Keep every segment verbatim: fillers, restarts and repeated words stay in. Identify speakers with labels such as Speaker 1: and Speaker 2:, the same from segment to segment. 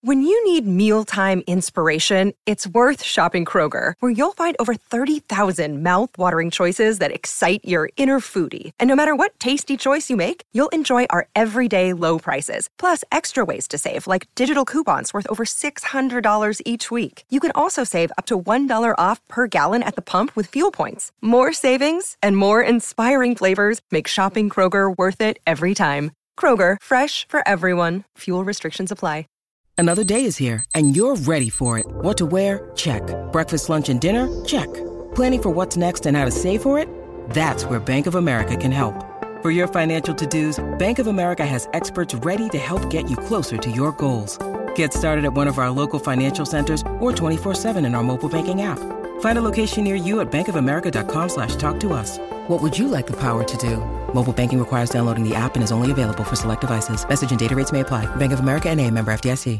Speaker 1: When you need mealtime inspiration, it's worth shopping Kroger, where you'll find over thirty thousand mouth-watering choices that excite your inner foodie. And no matter what tasty choice you make, you'll enjoy our everyday low prices, plus extra ways to save, like digital coupons worth over six hundred dollars each week. You can also save up to one dollar off per gallon at the pump with fuel points. More savings and more inspiring flavors make shopping Kroger worth it every time. Kroger, fresh for everyone. Fuel restrictions apply.
Speaker 2: Another day is here, and you're ready for it. What to wear? Check. Breakfast, lunch, and dinner? Check. Planning for what's next and how to save for it? That's where Bank of America can help. For your financial to-dos, Bank of America has experts ready to help get you closer to your goals. Get started at one of our local financial centers or twenty-four seven in our mobile banking app. Find a location near you at bankofamerica.com slash talk to us. What would you like the power to do? Mobile banking requires downloading the app and is only available for select devices. Message and data rates may apply. Bank of America N A, member F D I C.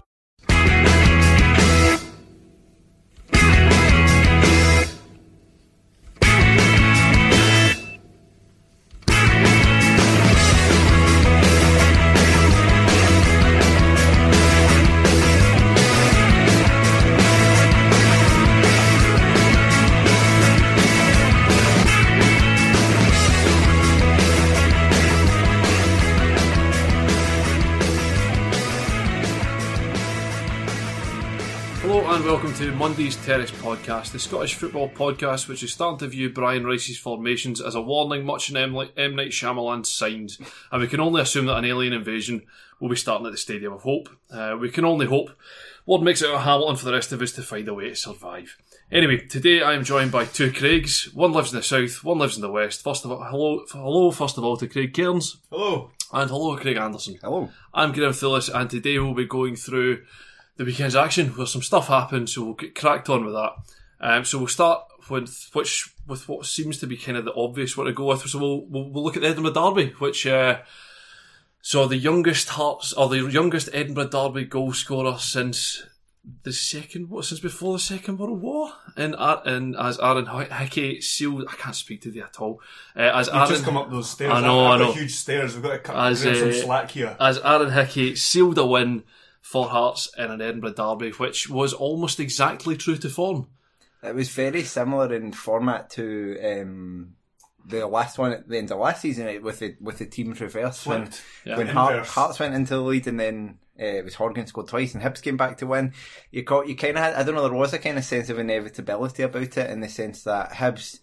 Speaker 3: Welcome to Monday's Terrace Podcast, the Scottish football podcast which is starting to view Brian Rice's formations as a warning much in M. M. Night Shyamalan's signs, and we can only assume that an alien invasion will be starting at the Stadium of Hope. Uh, we can only hope Lord makes it out of Hamilton for the rest of us to find a way to survive. Anyway, today I am joined by two Craigs. One lives in the south, one lives in the west. First of all, hello, hello first of all to Craig Cairns.
Speaker 4: Hello.
Speaker 3: And hello Craig Anderson.
Speaker 4: Hello.
Speaker 3: I'm Graham Thillis, and today we'll be going through the weekend's action where some stuff happened, so we'll get cracked on with that. Um, so we'll start with which with what seems to be kind of the obvious one to go with. So we'll we'll, we'll look at the Edinburgh Derby, which uh, saw the youngest Hearts or the youngest Edinburgh Derby goal scorer since the second what since before the Second World War, and and as Aaron Hickey sealed. I can't speak to the at all. Uh, as
Speaker 4: You've
Speaker 3: Aaron,
Speaker 4: just come up those stairs.
Speaker 3: I know,
Speaker 4: I've, I've
Speaker 3: I know.
Speaker 4: got huge stairs. We've got to cut
Speaker 3: as,
Speaker 4: uh, some
Speaker 3: uh,
Speaker 4: slack here.
Speaker 3: As Aaron Hickey sealed a win for Hearts in an Edinburgh Derby, which was almost exactly true to form.
Speaker 5: It was very similar in format to um, the last one at the end of last season with the with the teams reversed when
Speaker 3: yeah.
Speaker 5: when Heart, Hearts went into the lead and then uh, it was Horgan scored twice and Hibs came back to win. You caught you kind of had I don't know there was a kind of sense of inevitability about it in the sense that Hibs,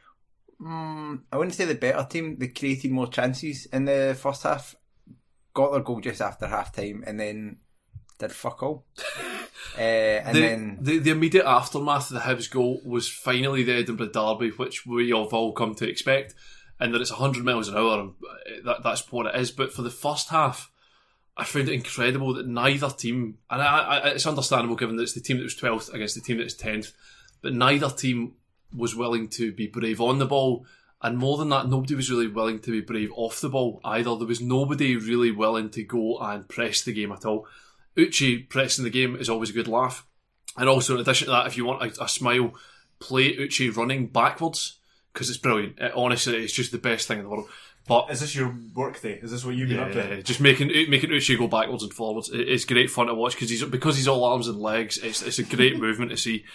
Speaker 5: mm, I wouldn't say the better team, they created more chances in the first half, got their goal just after half time and then did fuck all. uh, and
Speaker 3: the,
Speaker 5: then
Speaker 3: the, the immediate aftermath of the Hibs goal was finally the Edinburgh Derby, which we have all come to expect, and that it's one hundred miles an hour, and that, that's what it is. But for the first half, I found it incredible that neither team, and I, I, it's understandable given that it's the team that was twelfth against the team that was tenth, but neither team was willing to be brave on the ball. And more than that, nobody was really willing to be brave off the ball either. There was nobody really willing to go and press the game at all. Uche pressing the game is always a good laugh. And also, in addition to that, if you want a, a smile, play Uche running backwards, because it's brilliant. It, honestly, it's just the best thing in the world. But
Speaker 4: is this your work day? Is this what you've been
Speaker 3: yeah,
Speaker 4: up to?
Speaker 3: just making making Uche go backwards and forwards. It, it's great fun to watch because he's because he's all arms and legs. It's it's a great movement to see.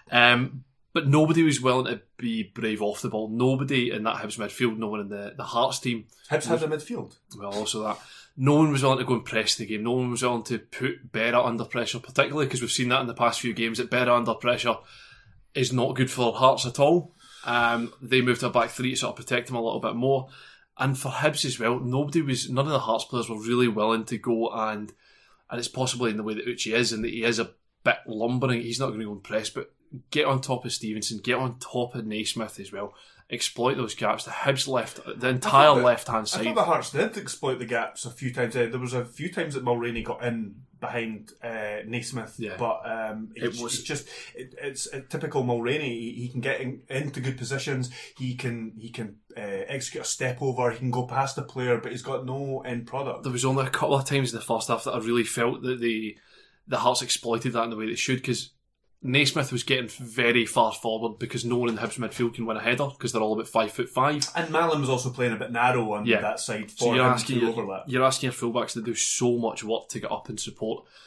Speaker 3: Um, but nobody was willing to be brave off the ball. Nobody in that Hibs midfield. No one in the, the Hearts team.
Speaker 4: Hibs had a midfield.
Speaker 3: Well, also that. No one was willing to go and press the game. No one was willing to put Berra under pressure, particularly because we've seen that in the past few games, that Berra under pressure is not good for Hearts at all. Um, they moved to a back three to sort of protect him a little bit more. And for Hibs as well, nobody was, none of the Hearts players were really willing to go and, and it's possibly in the way that Uche is, and that he is a bit lumbering. He's not going to go and press, but get on top of Stevenson, get on top of Naismith as well. Exploit those gaps. The Hibs left, the entire left hand side.
Speaker 4: I thought the Hearts did exploit the gaps a few times. There was a few times that Mulroney got in behind uh, Naismith, yeah. but um, it it's, was it's just it, it's a typical Mulroney. He, he can get in, into good positions. He can he can uh, execute a step over. He can go past the player, but he's got no end product.
Speaker 3: There was only a couple of times in the first half that I really felt that the the Hearts exploited that in the way they should, because Naismith was getting very far forward because no one in the Hibs midfield can win a header because they're all about five foot five.
Speaker 4: And Malin was also playing a bit narrow on yeah. that side for
Speaker 3: so you're
Speaker 4: him
Speaker 3: asking,
Speaker 4: to
Speaker 3: you're,
Speaker 4: overlap.
Speaker 3: You're asking your fullbacks to do so much work to get up and support.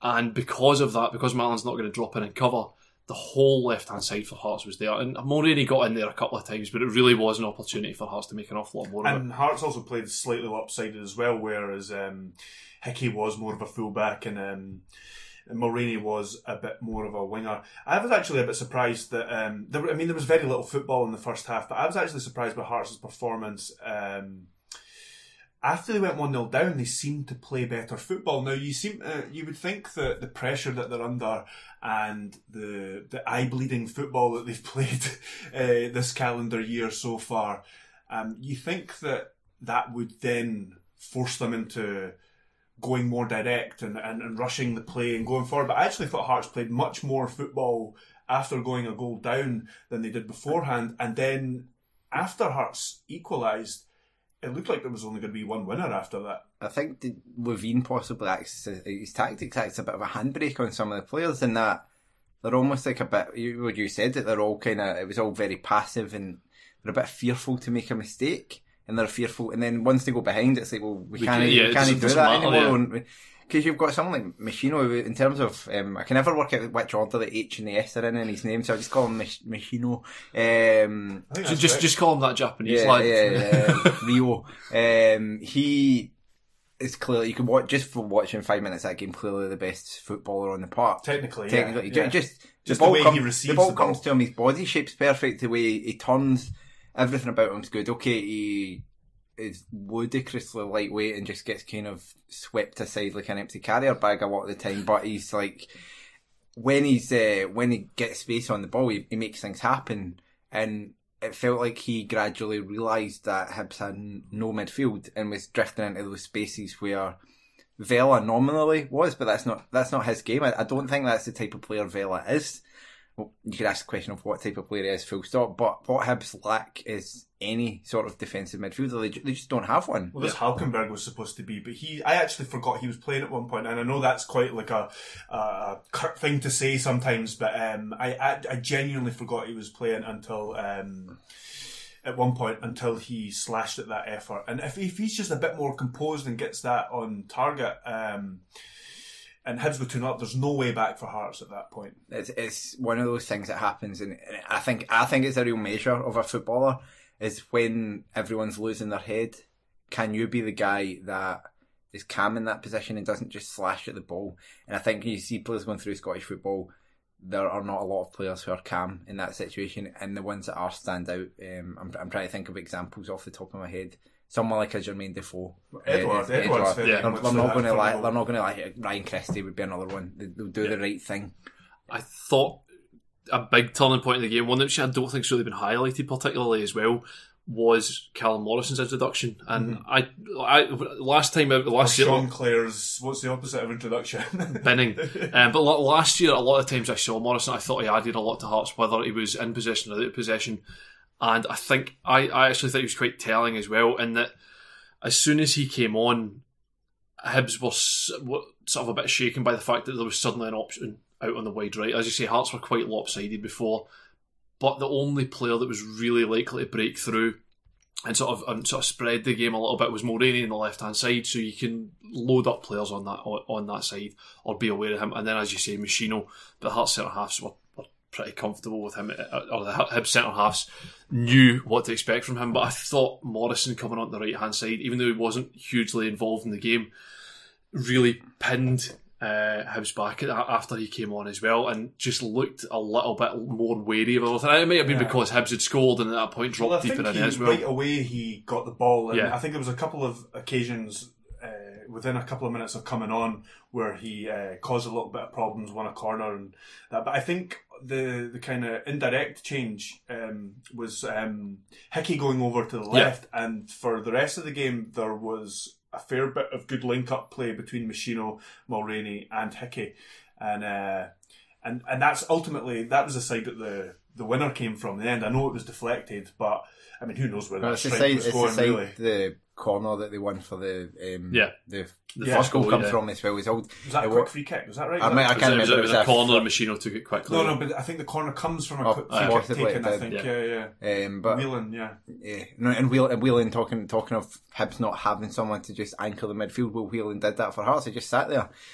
Speaker 3: And because of that, because Mallon's not going to drop in and cover, the whole left-hand side for Hearts was there. And Mulroney got in there a couple of times, but it really was an opportunity for Hearts to make an awful lot more of it.
Speaker 4: And Hearts also played slightly lopsided as well, whereas um, Hickey was more of a fullback and um, Mulroney was a bit more of a winger. I was actually a bit surprised that, um, there, I mean, there was very little football in the first half, but I was actually surprised by Hearts' performance. Um, after they went one nil down, they seemed to play better football. Now, you seem uh, you would think that the pressure that they're under and the the eye-bleeding football that they've played uh, this calendar year so far, um, you think that that would then force them into going more direct and, and, and rushing the play and going forward. But I actually thought Hearts played much more football after going a goal down than they did beforehand. And then after Hearts equalised, it looked like there was only going to be one winner after that.
Speaker 5: I think the Levine possibly acts, his tactics acts a bit of a handbrake on some of the players in that they're almost like a bit, you, what you said, that they're all kind of, it was all very passive and they're a bit fearful to make a mistake. And they're fearful, and then once they go behind, it's like, well, we, we can't, yeah, we can't do that matter, anymore. Yeah. Because you've got someone like Machino, in terms of, um, I can never work out which order the H and the S are in in his name, so I just call him Mich- Machino. Um,
Speaker 3: so just right. just call him that Japanese
Speaker 5: yeah,
Speaker 3: lad.
Speaker 5: Yeah, um, Rio. Um, he is clearly, you can watch, just for watching five minutes of that game, clearly the best footballer on the park.
Speaker 4: Technically,
Speaker 5: Technically,
Speaker 4: yeah.
Speaker 5: Just,
Speaker 4: just
Speaker 5: the,
Speaker 4: the
Speaker 5: ball
Speaker 4: way
Speaker 5: come,
Speaker 4: he receives
Speaker 5: the ball
Speaker 4: the ball.
Speaker 5: comes to him, his body shape's perfect, the way he turns, everything about him's good. Okay, he is ludicrously lightweight and just gets kind of swept aside like an empty carrier bag a lot of the time, but he's like, when he's uh, when he gets space on the ball, he, he makes things happen. And it felt like he gradually realised that Hibs had no midfield and was drifting into those spaces where Vela nominally was, but that's not that's not his game. I, I don't think that's the type of player Vela is. Well, you could ask the question of what type of player he is, full stop. But what Hibs lack is any sort of defensive midfielder. They, they just don't have one.
Speaker 4: Well, this yeah. Halkenberg was supposed to be, but he, I actually forgot he was playing at one point, and I know that's quite like a, a, a curt thing to say sometimes, but um, I, I, I genuinely forgot he was playing until um, at one point until he slashed at that effort. And if, if he's just a bit more composed and gets that on target, um, and Hibs would turn up, there's no way back for Hearts at that point.
Speaker 5: It's, it's one of those things that happens, and I think I think it's a real measure of a footballer, is when everyone's losing their head. Can you be the guy that is calm in that position and doesn't just slash at the ball? And I think when you see players going through Scottish football, there are not a lot of players who are calm in that situation, and the ones that are stand out. Um, I'm, I'm trying to think of examples off the top of my head. Someone like a Jermaine Defoe,
Speaker 4: Edward,
Speaker 5: uh,
Speaker 4: Edward's
Speaker 5: Edward.
Speaker 4: yeah.
Speaker 5: They're, they're not going to lie. They're not going to lie. Ryan Christie would be another one. They, they'll do yeah. the right thing.
Speaker 3: I thought a big turning point in the game, one that I don't think's really been highlighted particularly as well, was Callum Morrison's introduction. And mm-hmm. I, I, last time out, last
Speaker 4: or
Speaker 3: year,
Speaker 4: Sean Clare's, what's the opposite of introduction?
Speaker 3: Binning. Um, but last year, a lot of times I saw Morrison, I thought he added a lot to Hearts, whether he was in possession or out of possession. And I think I, I actually think he was quite telling as well, in that as soon as he came on, Hibs were sort of a bit shaken by the fact that there was suddenly an option out on the wide right. As you say, Hearts were quite lopsided before, but the only player that was really likely to break through and sort of and sort of spread the game a little bit was Mulroney on the left hand side. So you can load up players on that on that side or be aware of him. And then, as you say, Machino, the Hearts centre halves were, were pretty comfortable with him, or the Hibs centre halves knew what to expect from him. But I thought Morrison coming on the right hand side, even though he wasn't hugely involved in the game, really pinned uh, Hibs back after he came on as well, and just looked a little bit more wary of everything. It might have been yeah. because Hibs had scored and at that point dropped
Speaker 4: well,
Speaker 3: deeper in
Speaker 4: he,
Speaker 3: as well.
Speaker 4: Right away he got the ball, and
Speaker 3: yeah.
Speaker 4: I think there was a couple of occasions uh, within a couple of minutes of coming on where he uh, caused a little bit of problems, won a corner and that. But I think the the kind of indirect change um, was um, Hickey going over to the left, yeah. and for the rest of the game there was a fair bit of good link-up play between Machino, Mulroney and Hickey. And uh, and and that's ultimately, that was the side that the, the winner came from in the end. I know it was deflected, but I mean, who knows where
Speaker 5: well,
Speaker 4: that strike
Speaker 5: side,
Speaker 4: was going,
Speaker 5: it's the side,
Speaker 4: really.
Speaker 5: The corner that they won for the um,
Speaker 3: yeah.
Speaker 5: the, the
Speaker 3: yeah.
Speaker 5: first goal comes
Speaker 3: yeah.
Speaker 5: from as well.
Speaker 4: Was that a quick free kick? Was that right?
Speaker 5: I, mean, I can't
Speaker 3: it was,
Speaker 5: remember.
Speaker 3: It was, it was a corner and Machino took it quickly.
Speaker 4: No, no, but I think the corner comes from a
Speaker 5: oh,
Speaker 4: quick
Speaker 5: uh,
Speaker 4: free kick taken, I think.
Speaker 3: Yeah,
Speaker 4: yeah. yeah.
Speaker 5: Um, but,
Speaker 4: Whelan, yeah.
Speaker 5: yeah. No, and Whelan, Whelan talking, talking of Hibs not having someone to just anchor the midfield, well, Whelan did that for Hearts. He just sat there.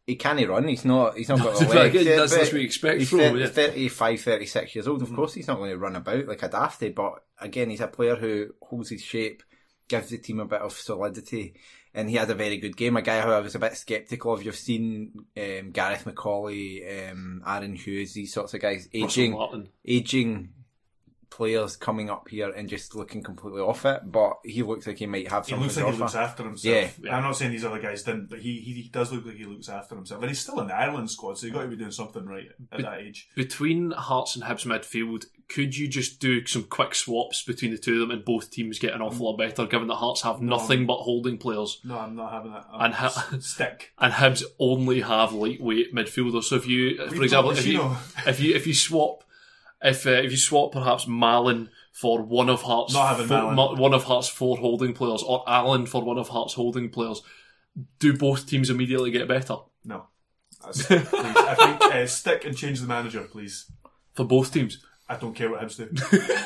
Speaker 5: he can't run. He's not. He's not got the legs.
Speaker 3: Again,
Speaker 5: yet,
Speaker 3: that's what we expect
Speaker 5: he's
Speaker 3: from him.
Speaker 5: He's thirty-five, thirty-six years old. Of course, he's not going to run about like a dafty. But again, he's a player who holds his shape, gives the team a bit of solidity, and he had a very good game. A guy who I was a bit sceptical of. You've seen um, Gareth McCauley, um, Aaron Hughes, these sorts of guys aging, aging. players coming up here and just looking completely off it, but he looks like he might have something.
Speaker 4: He looks
Speaker 5: to
Speaker 4: like
Speaker 5: offer.
Speaker 4: He looks after himself.
Speaker 5: Yeah.
Speaker 4: yeah, I'm not saying these other guys didn't, but he, he he does look like he looks after himself, and he's still in the Ireland squad, so you've got to be doing something right at Be- that age.
Speaker 3: Between Hearts and Hibs midfield, could you just do some quick swaps between the two of them and both teams get an awful lot better, given that Hearts have
Speaker 4: no,
Speaker 3: nothing but holding players?
Speaker 4: No, I'm not having that. I'm
Speaker 3: and ha-
Speaker 4: stick.
Speaker 3: And Hibs only have lightweight midfielders. So if you, for example, if you, if you if you swap, if uh, if you swap perhaps Malin for one of Hearts, four, one of Hearts' four holding players, or Allen for one of Hearts' holding players, do both teams immediately get better?
Speaker 4: No. That's, please, I think uh, stick and change the manager, please.
Speaker 3: For both teams?
Speaker 4: I don't care what Hibs do.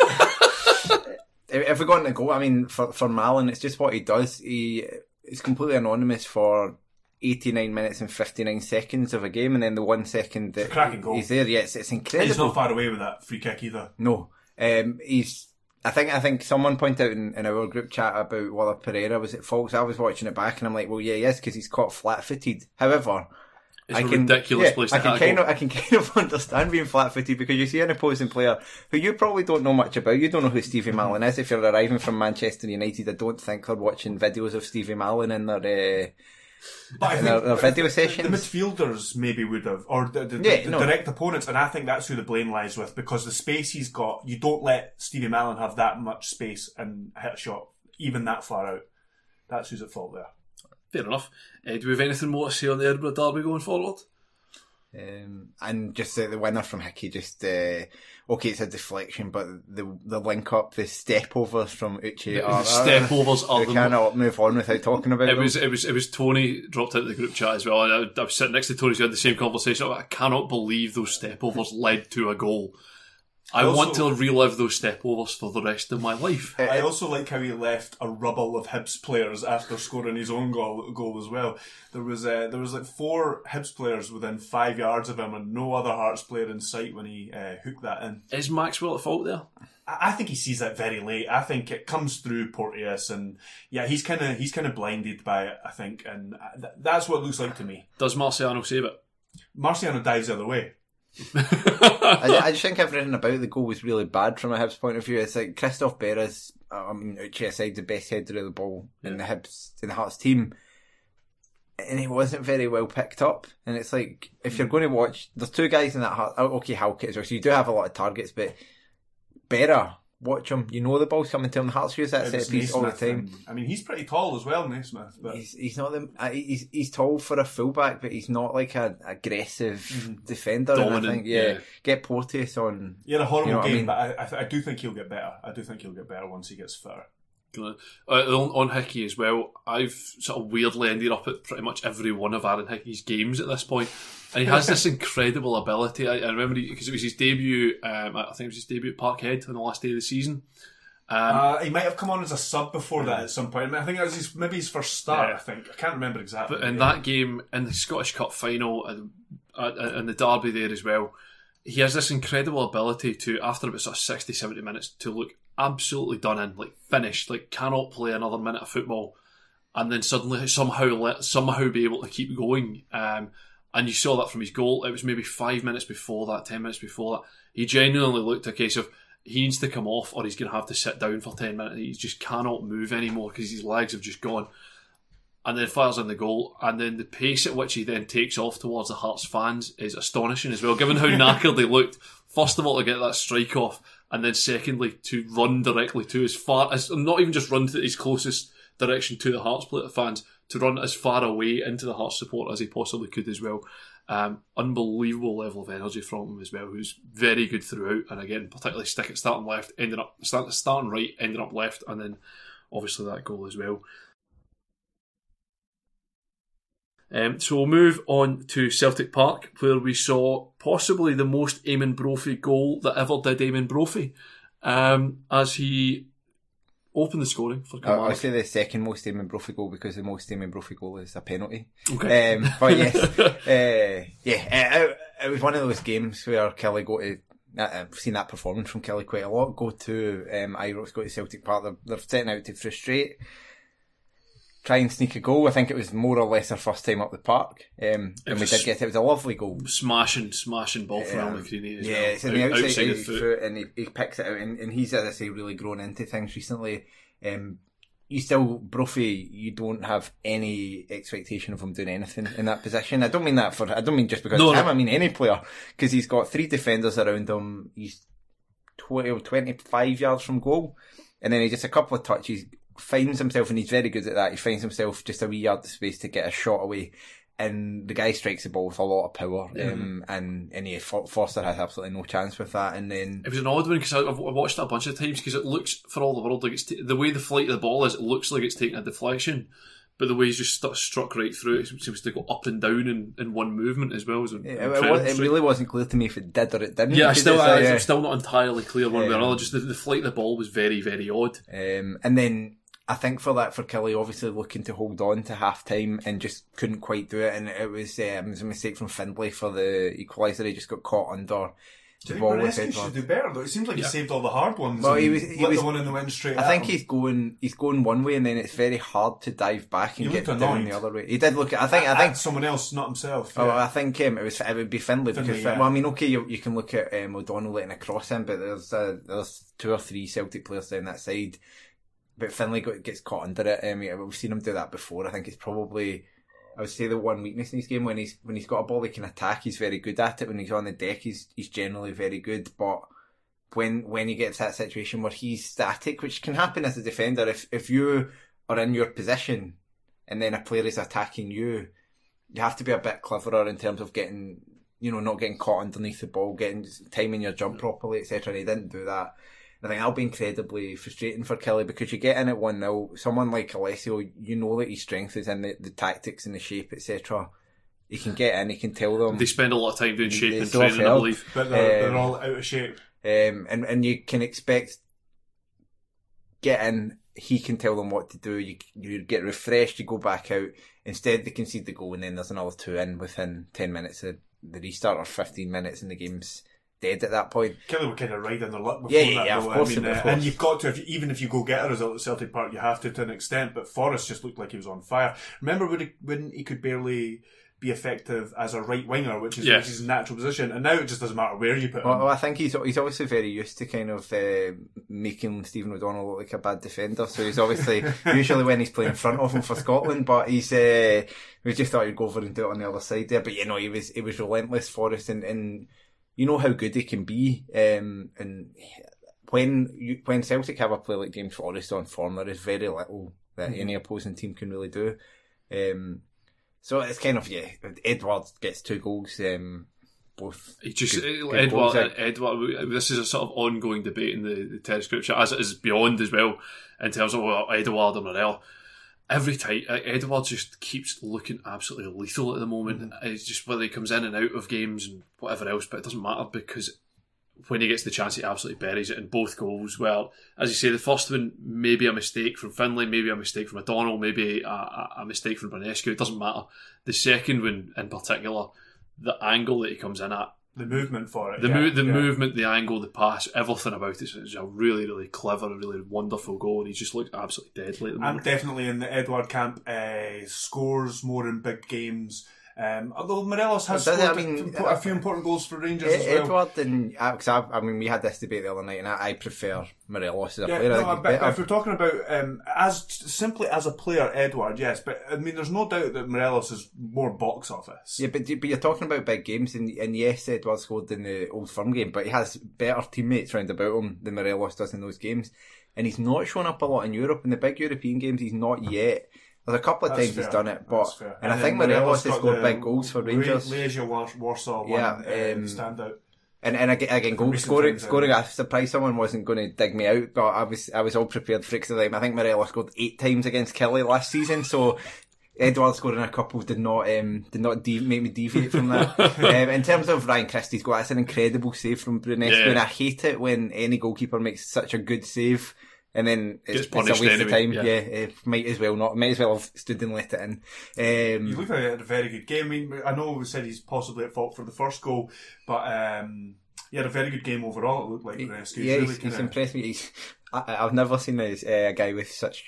Speaker 5: If we go on to go, I mean, for for Malin, it's just what he does. He is completely anonymous for eighty-nine minutes and fifty-nine seconds of a game, and then the one second that
Speaker 4: cracking goal.
Speaker 5: he's there, yeah, it's, it's incredible.
Speaker 4: He's not far away with that free kick either.
Speaker 5: No. Um, he's. I think. I think someone pointed out in, in our group chat about whether Pereira was at fault. I was watching it back, and I'm like, well, yeah, he is because he's caught flat-footed. However,
Speaker 3: it's
Speaker 5: I
Speaker 3: a
Speaker 5: can,
Speaker 3: ridiculous
Speaker 5: yeah,
Speaker 3: place
Speaker 5: I
Speaker 3: to
Speaker 5: can
Speaker 3: tackle.
Speaker 5: kind of, I can kind of understand being flat-footed because you see an opposing player who you probably don't know much about. You don't know who Stevie Malin is. If you're arriving from Manchester United, I don't think they're watching videos of Stevie Malin in their. Uh,
Speaker 4: But I think
Speaker 5: their, their video
Speaker 4: the,
Speaker 5: sessions.
Speaker 4: The midfielders maybe would have, or the, the,
Speaker 5: yeah,
Speaker 4: the
Speaker 5: no.
Speaker 4: direct opponents, and I think that's who the blame lies with, because the space he's got, you don't let Stevie Malin have that much space and hit a shot, even that far out. That's who's at fault there.
Speaker 3: Fair enough. Uh, do we have anything more to say on the Edinburgh Derby going forward?
Speaker 5: Um, and just uh, the winner from Hickey, just uh, okay, it's a deflection, but the the link up, the step overs from Uche,
Speaker 3: the,
Speaker 5: are,
Speaker 3: the step overs are.
Speaker 5: We cannot move on without talking about
Speaker 3: it.
Speaker 5: them.
Speaker 3: Was it was it was Tony dropped out of the group chat as well, and I, I was sitting next to Tony. So we had the same conversation. I cannot believe those step overs led to a goal. I, I also, want to relive those step overs for the rest of my life.
Speaker 4: I also like how he left a rubble of Hibs players after scoring his own goal, goal as well. There was uh, there was like four Hibs players within five yards of him, and no other Hearts player in sight when he uh, hooked that in.
Speaker 3: Is Maxwell at fault there?
Speaker 4: I, I think he sees that very late. I think it comes through Porteous, and yeah, he's kind of he's kind of blinded by it. I think, and th- that's what it looks like to me.
Speaker 3: Does Marciano save it?
Speaker 4: Marciano dives the other way.
Speaker 5: I, I just think everything about the goal was really bad from a Hibs point of view. It's like Christophe Beres, I mean, Uche aside, the best header of the ball yeah. in the Hibs, in the Hearts team, and he wasn't very well picked up. And it's like, if you're going to watch, there's two guys in that Heart, okay, Halkett as well, so you do have a lot of targets, but Berra, watch him. You know the ball's coming to him. Hearts use that set piece all the time.
Speaker 4: And, I mean, he's pretty tall as well, Naismith. But
Speaker 5: he's he's not the uh, he's he's tall for a fullback, but he's not like a aggressive mm-hmm. defender.
Speaker 3: Dominant,
Speaker 5: and I think, yeah,
Speaker 3: yeah.
Speaker 5: Get Porteous on.
Speaker 4: He had a horrible
Speaker 5: you know
Speaker 4: game, I mean?
Speaker 5: but
Speaker 4: I, I I do think he'll get better. I do think he'll get better once he gets fitter.
Speaker 3: Uh, on, on Hickey as well, I've sort of weirdly ended up at pretty much every one of Aaron Hickey's games at this point, and he has this incredible ability. I, I remember because it was his debut. Um, I think it was his debut at Parkhead on the last day of the season. Um,
Speaker 4: uh, he might have come on as a sub before that at some point. I, mean, I think it was his, maybe his first start. Yeah. I think I can't remember exactly.
Speaker 3: But in that game, in the Scottish Cup final, and, and the derby there as well, he has this incredible ability to, after about sort of sixty, seventy minutes, to look absolutely done in, like finished, like cannot play another minute of football, and then suddenly somehow let, somehow be able to keep going. Um, and you saw that from his goal. It was maybe five minutes before that, ten minutes before that. He genuinely looked a case of he needs to come off or he's going to have to sit down for ten minutes. He just cannot move anymore because his legs have just gone. And then fires in the goal, and then the pace at which he then takes off towards the Hearts fans is astonishing as well, given how knackered they looked. First of all, to get that strike off, and then secondly, to run directly to as far as, not even just run to his closest direction to the Hearts fans, to run as far away into the Hearts support as he possibly could as well. Um, unbelievable level of energy from him as well, who's very good throughout, and again, particularly stick at starting left, ending up start, starting right, ending up left, and then obviously that goal as well. Um, so we'll move on to Celtic Park, where we saw possibly the most Eamon Brophy goal that ever did Eamon Brophy, um, as he Open the scoring for Kilmarnock.
Speaker 5: I'll say the second most Damien Brophy goal because the most Damien Brophy goal is a penalty. Okay. Um, but yes, uh, yeah, it, it was one of those games where Kelly go to. I've seen that performance from Kelly quite a lot. Go to um, Ibrox, go to Celtic Park. They're, they're setting out to frustrate, try and sneak a goal. I think it was more or less our first time up the park, um, and we did get it. It was a lovely goal,
Speaker 3: smashing, smashing ball from
Speaker 5: um,
Speaker 3: Al McCready as
Speaker 5: yeah,
Speaker 3: well.
Speaker 5: it's on the outside,
Speaker 3: outside
Speaker 5: of
Speaker 3: of
Speaker 5: his
Speaker 3: foot.
Speaker 5: foot, and he, he picks it out. And, and he's, as I say, really grown into things recently. Um, you still, Brophy, you don't have any expectation of him doing anything in that position. I don't mean that for, I don't mean just because
Speaker 3: no,
Speaker 5: it's him,
Speaker 3: no.
Speaker 5: I mean any player, because he's got three defenders around him, he's twelve, twenty-five yards from goal, and then he just a couple of touches, finds himself, and he's very good at that, he finds himself just a wee yard of space to get a shot away, and the guy strikes the ball with a lot of power, mm-hmm. um, and, and yeah, Forster has absolutely no chance with that. And then
Speaker 3: it was an odd one because I've watched it a bunch of times because it looks for all the world like it's t- the way the flight of the ball is, it looks like it's taking a deflection, but the way he's just st- struck right through it, it seems to go up and down in, in one movement as well. It,
Speaker 5: it, it, it really wasn't clear to me if it did or it didn't.
Speaker 3: Yeah, I still, I,
Speaker 5: like,
Speaker 3: I'm
Speaker 5: uh,
Speaker 3: still not entirely clear one
Speaker 5: um,
Speaker 3: way or another. Just the, the flight of the ball was very, very odd.
Speaker 5: Um, and then I think for that, for Kelly, obviously looking to hold on to half time and just couldn't quite do it. And it was, um, it was a mistake from Findlay for the equaliser. He just got caught under the ball with
Speaker 4: He should do better though. It seems like yeah. he saved all the hard ones.
Speaker 5: Well, he was, he
Speaker 4: let
Speaker 5: was,
Speaker 4: the one in the wind straight.
Speaker 5: I
Speaker 4: at
Speaker 5: think
Speaker 4: him.
Speaker 5: he's going, he's going one way, and then it's very hard to dive back and
Speaker 4: he
Speaker 5: get
Speaker 4: looked
Speaker 5: down
Speaker 4: annoyed.
Speaker 5: the other way. He did look at, I think,
Speaker 4: at,
Speaker 5: I think
Speaker 4: someone else, not himself.
Speaker 5: Oh,
Speaker 4: yeah.
Speaker 5: I think um, it was, it would be Findlay,
Speaker 4: Findlay
Speaker 5: because,
Speaker 4: yeah.
Speaker 5: well, I mean, okay, you, you can look at um, O'Donnell letting a cross in, but there's uh, there's two or three Celtic players down that side. But Findlay got, gets caught under it. Um, yeah, we've seen him do that before. I think it's probably, I would say, the one weakness in his game. When he's when he's got a ball he can attack, he's very good at it. When he's on the deck, he's he's generally very good. But when when he gets that situation where he's static, which can happen as a defender, if if you are in your position and then a player is attacking you, you have to be a bit cleverer in terms of getting, you know, not getting caught underneath the ball, getting timing your jump properly, et cetera. And he didn't do that. I think that'll be incredibly frustrating for Kelly because you get in at one nil, someone like Alessio, you know that his strength is in the, the tactics and the shape, et cetera. He can get in, he can tell them.
Speaker 3: They spend a lot of time doing shape and
Speaker 5: training,
Speaker 3: I believe.
Speaker 4: But they're,
Speaker 5: um,
Speaker 4: they're all out of shape.
Speaker 5: Um, and, and you can expect, get in, he can tell them what to do, you you get refreshed, you go back out. Instead they concede the goal and then there's another two in within ten minutes of the restart or fifteen minutes and the game's dead at that point.
Speaker 4: Kelly were kind of riding their luck before
Speaker 5: yeah, yeah,
Speaker 4: that.
Speaker 5: Yeah,
Speaker 4: though.
Speaker 5: of course,
Speaker 4: I mean,
Speaker 5: of
Speaker 4: uh,
Speaker 5: course.
Speaker 4: And you've got to, if you, even if you go get a result at Celtic Park, you have to to an extent. But Forrest just looked like he was on fire. Remember when he, when he could barely be effective as a right winger, which is
Speaker 3: yes.
Speaker 4: his natural position, and now it just doesn't matter where you put him.
Speaker 5: Well, I think he's he's obviously very used to kind of uh, making Stephen O'Donnell look like a bad defender. So he's obviously usually when he's playing in front of him for Scotland, but he's uh, we just thought he'd go over and do it on the other side there. But you know, he was he was relentless for us, and, and you know how good he can be. Um, and when you, when Celtic have a player like James Forrest on form, there is very little that mm-hmm. any opposing team can really do. Um, So it's kind of, yeah, Edward gets two goals, um, both.
Speaker 3: He just,
Speaker 5: good, good
Speaker 3: Edward,
Speaker 5: goals, like.
Speaker 3: Edward, this is a sort of ongoing debate in the, the text group chat, as it is beyond as well, in terms of well, Edward and Morel. Every time, Edward just keeps looking absolutely lethal at the moment. Mm-hmm. It's just whether he comes in and out of games and whatever else, but it doesn't matter because when he gets the chance, he absolutely buries it in both goals. Well, as you say, the first one, maybe a mistake from Findlay, maybe a mistake from O'Donnell, maybe a, a, a mistake from Branescu, it doesn't matter. The second one in particular, the angle that he comes in at,
Speaker 4: the movement for it,
Speaker 3: the,
Speaker 4: yeah,
Speaker 3: mo- the
Speaker 4: yeah. movement,
Speaker 3: the angle, the pass, everything about it is a really, really clever, really wonderful goal, and he just looked absolutely deadly at the moment.
Speaker 4: I'm definitely in the Edward camp. Uh, scores more in big games. Um, although Morelos has
Speaker 5: Does
Speaker 4: scored
Speaker 5: it, I mean,
Speaker 4: a, a few important goals for Rangers as well.
Speaker 5: Edward and because I, I mean we had this debate the other night, and I, I prefer Morelos as a
Speaker 4: yeah,
Speaker 5: player.
Speaker 4: No,
Speaker 5: I think
Speaker 4: but if we're talking about um, as simply as a player, Edward, yes, but I mean, there's no doubt that Morelos is more box office.
Speaker 5: Yeah, but but you're talking about big games, and, and yes, Edward scored in the Old Firm game, but he has better teammates round about him than Morelos does in those games, and he's not shown up a lot in Europe. In the big European games, he's not yet. There's a couple of
Speaker 4: That's
Speaker 5: times
Speaker 4: fair.
Speaker 5: he's done it, but
Speaker 4: and,
Speaker 5: and I
Speaker 4: and
Speaker 5: think Morelos has
Speaker 4: got
Speaker 5: scored
Speaker 4: the
Speaker 5: big goals for Rangers.
Speaker 4: Legia Warsaw,
Speaker 5: yeah,
Speaker 4: one, uh,
Speaker 5: um,
Speaker 4: standout.
Speaker 5: And and again, again goal scoring,
Speaker 4: times,
Speaker 5: scoring. I'm surprised someone wasn't going to dig me out, but I was I was all prepared for it because I think Morelos scored eight times against Kelly last season, so Edward scoring a couple did not um, did not de- make me deviate from that. um, in terms of Ryan Christie's goal, that's an incredible save from Brunescu,
Speaker 3: yeah.
Speaker 5: and I hate it when any goalkeeper makes such a good save and then it's,
Speaker 3: it's a waste
Speaker 5: anyway.
Speaker 3: of
Speaker 5: time.
Speaker 3: Yeah,
Speaker 5: yeah it might as well not. Might as well have stood and let it in. Um,
Speaker 4: you look like he had a very good game. I mean, I know we said he's possibly at fault for the first goal, but um, he had a very good game overall. It looked like Rescue.
Speaker 5: Yeah,
Speaker 4: really
Speaker 5: he's,
Speaker 4: kinda...
Speaker 5: he's impressed me. He's, I, I've never seen a, a guy with such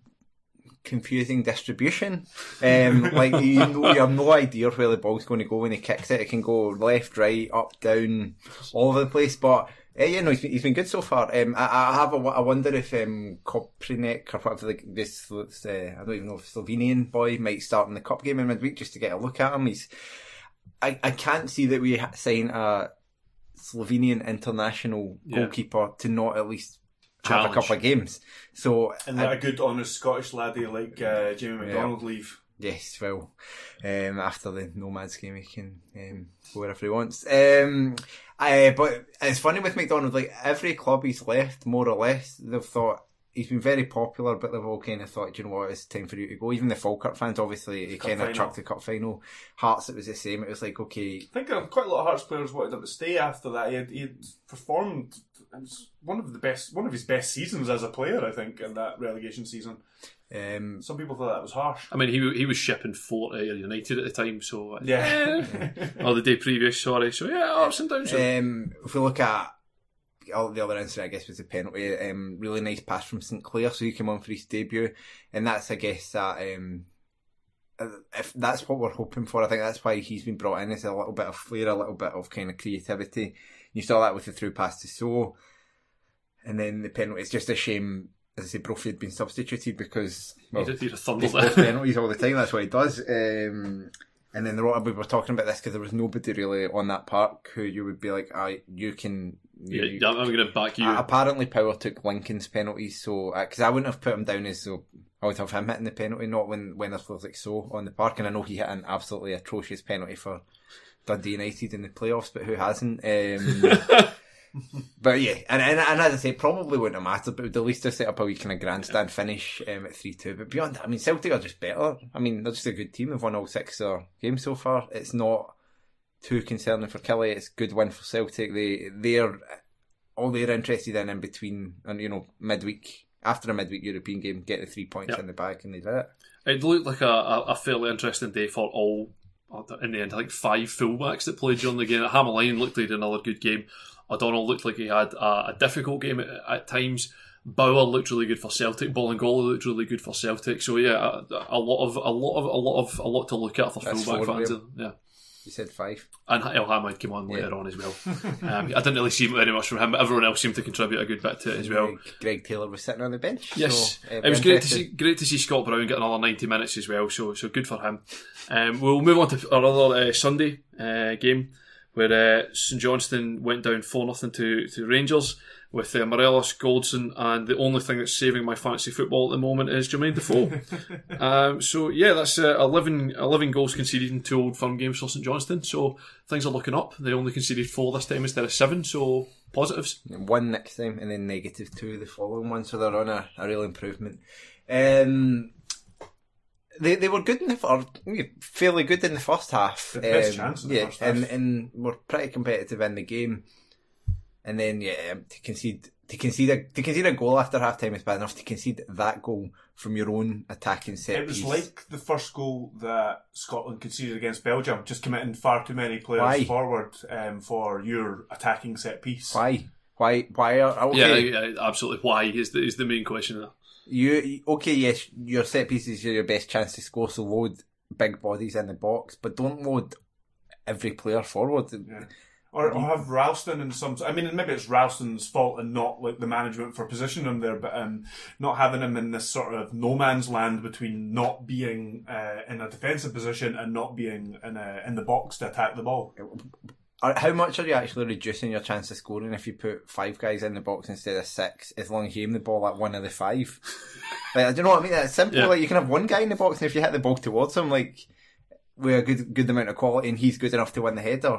Speaker 5: confusing distribution. Um, like you, know, you have no idea where the ball's going to go when he kicks it. It can go left, right, up, down, all over the place. But uh, yeah, no, he's been, he's been good so far. Um, I, I have a, I wonder if um, Koprinek or whatever the, this uh, I don't even know if Slovenian boy might start in the cup game in midweek just to get a look at him. He's I, I can't see that we sign a Slovenian international yeah. goalkeeper to not at least Challenge. have a couple of games. So
Speaker 4: and let I, a good honest Scottish laddie like uh, Jamie McDonald yeah. leave.
Speaker 5: Yes, well, um, after the Nomads game, he can um, go wherever he wants. Um, I, but it's funny with McDonald, like every club he's left, more or less, they've thought he's been very popular, but they've all kind of thought, do you know what, it's time for you to go. Even the Falkirk fans, obviously, he kind of chucked the cup final. Hearts, it was the same. It was like, okay.
Speaker 4: I think quite a lot of Hearts players wanted him to stay after that. He had, he had performed. It was one of the best, one of his best seasons as a player, I think, in that relegation season. Um, Some people thought that was harsh.
Speaker 3: I mean, he he was shipping Fort Ayr United at the time, so
Speaker 4: yeah,
Speaker 3: or the day previous, sorry. So yeah, ups and downs.
Speaker 5: Um, if we look at all the other incident, I guess was the penalty. Um, really nice pass from St Clair, so he came on for his debut, and that's I guess that um, if that's what we're hoping for. I think that's why he's been brought in. Is a little bit of flair, a little bit of kind of creativity. You saw that with the through pass to So, and then the penalty. It's just a shame, as I say, Brophy had been substituted because well,
Speaker 3: he did a
Speaker 5: he scores penalties all the time. That's what he does. Um, and then the we were talking about this because there was nobody really on that park who you would be like, ah, you can.
Speaker 3: You, yeah,
Speaker 5: you,
Speaker 3: I'm going to back you.
Speaker 5: Uh, apparently, Power took Lincoln's penalties, so because uh, I wouldn't have put him down as so. I would have him hitting the penalty, not when when there's like So on the park. And I know he hit an absolutely atrocious penalty for Dundee United in the playoffs, but who hasn't? Um, but yeah, and, and and as I say, probably wouldn't have mattered, but at least have set up a wee kind of grandstand finish um, at three two. But beyond that, I mean, Celtic are just better. I mean, they're just a good team. They've won all six of their games so far. It's not too concerning for Kelly. It's a good win for Celtic. They they're all they're interested in in between, and you know, midweek after a midweek European game, get the three points yep. in the bag, and they did it.
Speaker 3: It looked like a, a, a fairly interesting day for all. In the end, I think five fullbacks that played during the game. Hammerline looked like another good game. O'Donnell looked like he had a, a difficult game at, at times. Bauer looked really good for Celtic. Bolingoli looked really good for Celtic. So yeah, a, a lot of a lot of a lot of a lot to look at for That's fullback fans. Yeah,
Speaker 5: you said five.
Speaker 3: And El Hamid came on later yeah. on as well. um, I didn't really see very much from him, but everyone else seemed to contribute a good bit to it as well.
Speaker 5: Greg Taylor was sitting on the bench.
Speaker 3: Yes,
Speaker 5: so, uh,
Speaker 3: it was great to see. Great to see Scott Brown get another ninety minutes as well. So, so good for him. Um, we'll move on to our other uh, Sunday uh, game where uh, St Johnstone went down four nothing to to Rangers with uh, Morelos, Goldson, and the only thing that's saving my fantasy football at the moment is Jermaine Defoe. um, so yeah, that's uh, eleven, eleven goals conceded in two Old Firm games for St Johnstone. So things are looking up. They only conceded four this time instead of seven. So positives.
Speaker 5: One next time and then negative two the following one. So they're on a, a real improvement. Um, They they were good in the or fairly good in the first half.
Speaker 4: The best
Speaker 5: um,
Speaker 4: chance in the
Speaker 5: yeah,
Speaker 4: first half.
Speaker 5: and and were pretty competitive in the game. And then yeah, to concede to concede a to concede a goal after half time is bad enough. To concede that goal from your own attacking set
Speaker 4: It was
Speaker 5: piece.
Speaker 4: like the first goal that Scotland conceded against Belgium, just committing far too many players
Speaker 5: Why?
Speaker 4: forward um, for your attacking set piece.
Speaker 5: Why? Why? Why are okay.
Speaker 3: Yeah, yeah, absolutely. Why is the is the main question there.
Speaker 5: You okay? Yes, your set pieces are your best chance to score. So load big bodies in the box, but don't load every player forward.
Speaker 4: Yeah. Or, or have Ralston in some. I mean, maybe it's Ralston's fault and not like the management for positioning him there, but um, not having him in this sort of no man's land between not being uh, in a defensive position and not being in a, in the box to attack the ball.
Speaker 5: How much are you actually reducing your chance of scoring if you put five guys in the box instead of six, as long as you aim the ball at one of the five? Like, do you know what I mean? It's simple. Yeah. Like, you can have one guy in the box, and if you hit the ball towards him, like, with a good good amount of quality, and he's good enough to win the header,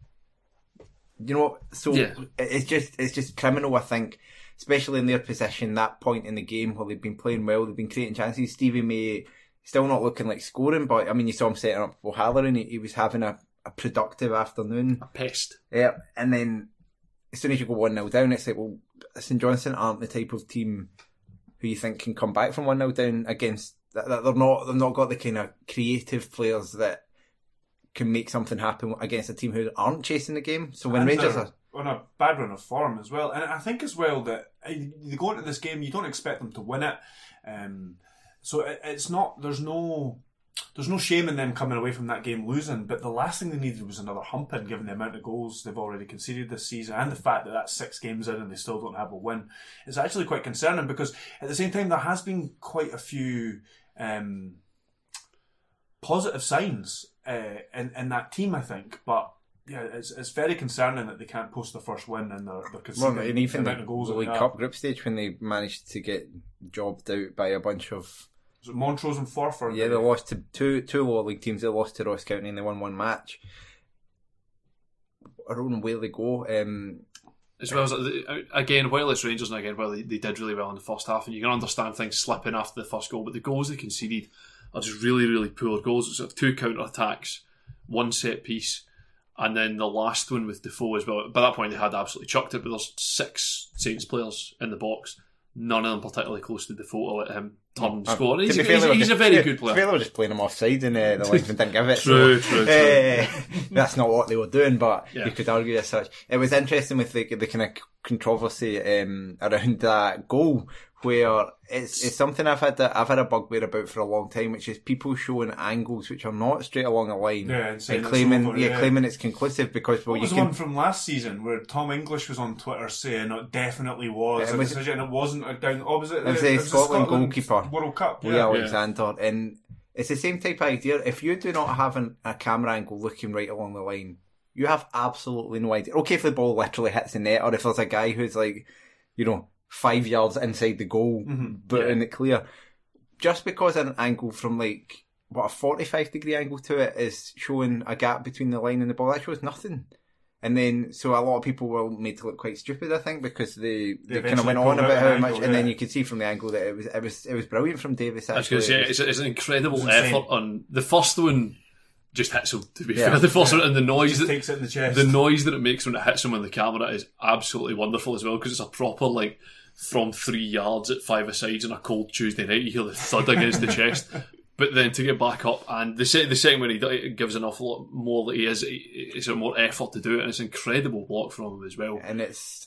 Speaker 5: you know. So
Speaker 3: yeah.
Speaker 5: it's just it's just criminal, I think, especially in their position. That point in the game where they've been playing well, they've been creating chances. Stevie May still not looking like scoring, but I mean, you saw him setting up O'Halloran. He, he was having a. a productive afternoon.
Speaker 3: A pest.
Speaker 5: Yeah, and then as soon as you go one nil down, it's like, well, St Johnstone aren't the type of team who you think can come back from one nil down against. That they're not. They've not got the kind of creative players that can make something happen against a team who aren't chasing the game. So when
Speaker 4: and
Speaker 5: Rangers are
Speaker 4: on a bad run of form as well, and I think as well that they go into this game, you don't expect them to win it. Um, so it, it's not. There's no. There's no shame in them coming away from that game losing, but the last thing they needed was another humping, given the amount of goals they've already conceded this season, and the fact that that's six games in and they still don't have a win. It's actually quite concerning, because at the same time there has been quite a few um, positive signs uh, in, in that team, I think, but yeah, it's it's very concerning that they can't post the first win and they're, they're conceding
Speaker 5: well, and even
Speaker 4: the amount of goals
Speaker 5: the League Cup group stage when they managed to get jobbed out by a bunch of
Speaker 4: Was it Montrose and Forth?
Speaker 5: Yeah, they lost to two two lower league teams. They lost to Ross County and they won one match. I don't know where they go. Um,
Speaker 3: as well as again, while it's Rangers and again, well, they, they did really well in the first half, and you can understand things slipping after the first goal. But the goals they conceded are just really, really poor goals. It's like two counter attacks, one set piece, and then the last one with Defoe as well. By that point, they had absolutely chucked it. But there's six Saints players in the box. None of them particularly close to Defoe to let him turn and score. He's, he's, he's, he's a very good player.
Speaker 5: They were just playing him offside and uh, the linesman didn't give it.
Speaker 3: True,
Speaker 5: so,
Speaker 3: true, true.
Speaker 5: Uh, that's not what they were doing, but
Speaker 3: yeah.
Speaker 5: you could argue as such. It was interesting with the, the kind of controversy um, around that goal, where it's it's something I've had a, I've had a bugbear about for a long time, which is people showing angles which are not straight along a line,
Speaker 4: yeah, and,
Speaker 5: and claiming
Speaker 4: over,
Speaker 5: yeah,
Speaker 4: yeah,
Speaker 5: claiming it's conclusive because well,
Speaker 4: what
Speaker 5: you
Speaker 4: was
Speaker 5: can,
Speaker 4: one from last season where Tom English was on Twitter saying it definitely was
Speaker 5: it
Speaker 4: a
Speaker 5: was,
Speaker 4: decision, and it wasn't a down. Oh, was it?
Speaker 5: It was
Speaker 4: the,
Speaker 5: the
Speaker 4: it was
Speaker 5: Scotland,
Speaker 4: Scotland
Speaker 5: goalkeeper
Speaker 4: World Cup.
Speaker 5: Lee
Speaker 4: Yeah,
Speaker 5: Alexander, yeah. And it's the same type of idea. If you do not have an, a camera angle looking right along the line, you have absolutely no idea. Okay, if the ball literally hits the net, or if there's a guy who's like, you know, five yards inside the goal,
Speaker 4: mm-hmm.
Speaker 5: but
Speaker 4: yeah.
Speaker 5: in it clear. Just because an angle from like, what, a forty-five degree angle to it is showing a gap between the line and the ball, that shows nothing. And then, so a lot of people were made to look quite stupid, I think, because they, they, they kind of went on about how much, angle, and yeah. then you could see from the angle that it was it was it was brilliant from Davis. Actually,
Speaker 3: say,
Speaker 5: it was,
Speaker 3: it's, it's an incredible effort on the first one. Just hits him, to be
Speaker 5: yeah.
Speaker 3: fair. The first
Speaker 4: yeah.
Speaker 3: one, and the noise that
Speaker 4: takes it in the chest.
Speaker 3: The noise that it makes when it hits him on the camera is absolutely wonderful as well, because it's a proper like from three yards at five asides on a cold Tuesday night. You hear the thud against the chest, but then to get back up, and the the second when he it gives an awful lot more that he is, it's a more effort to do it, and it's an incredible block from him as well.
Speaker 5: And it's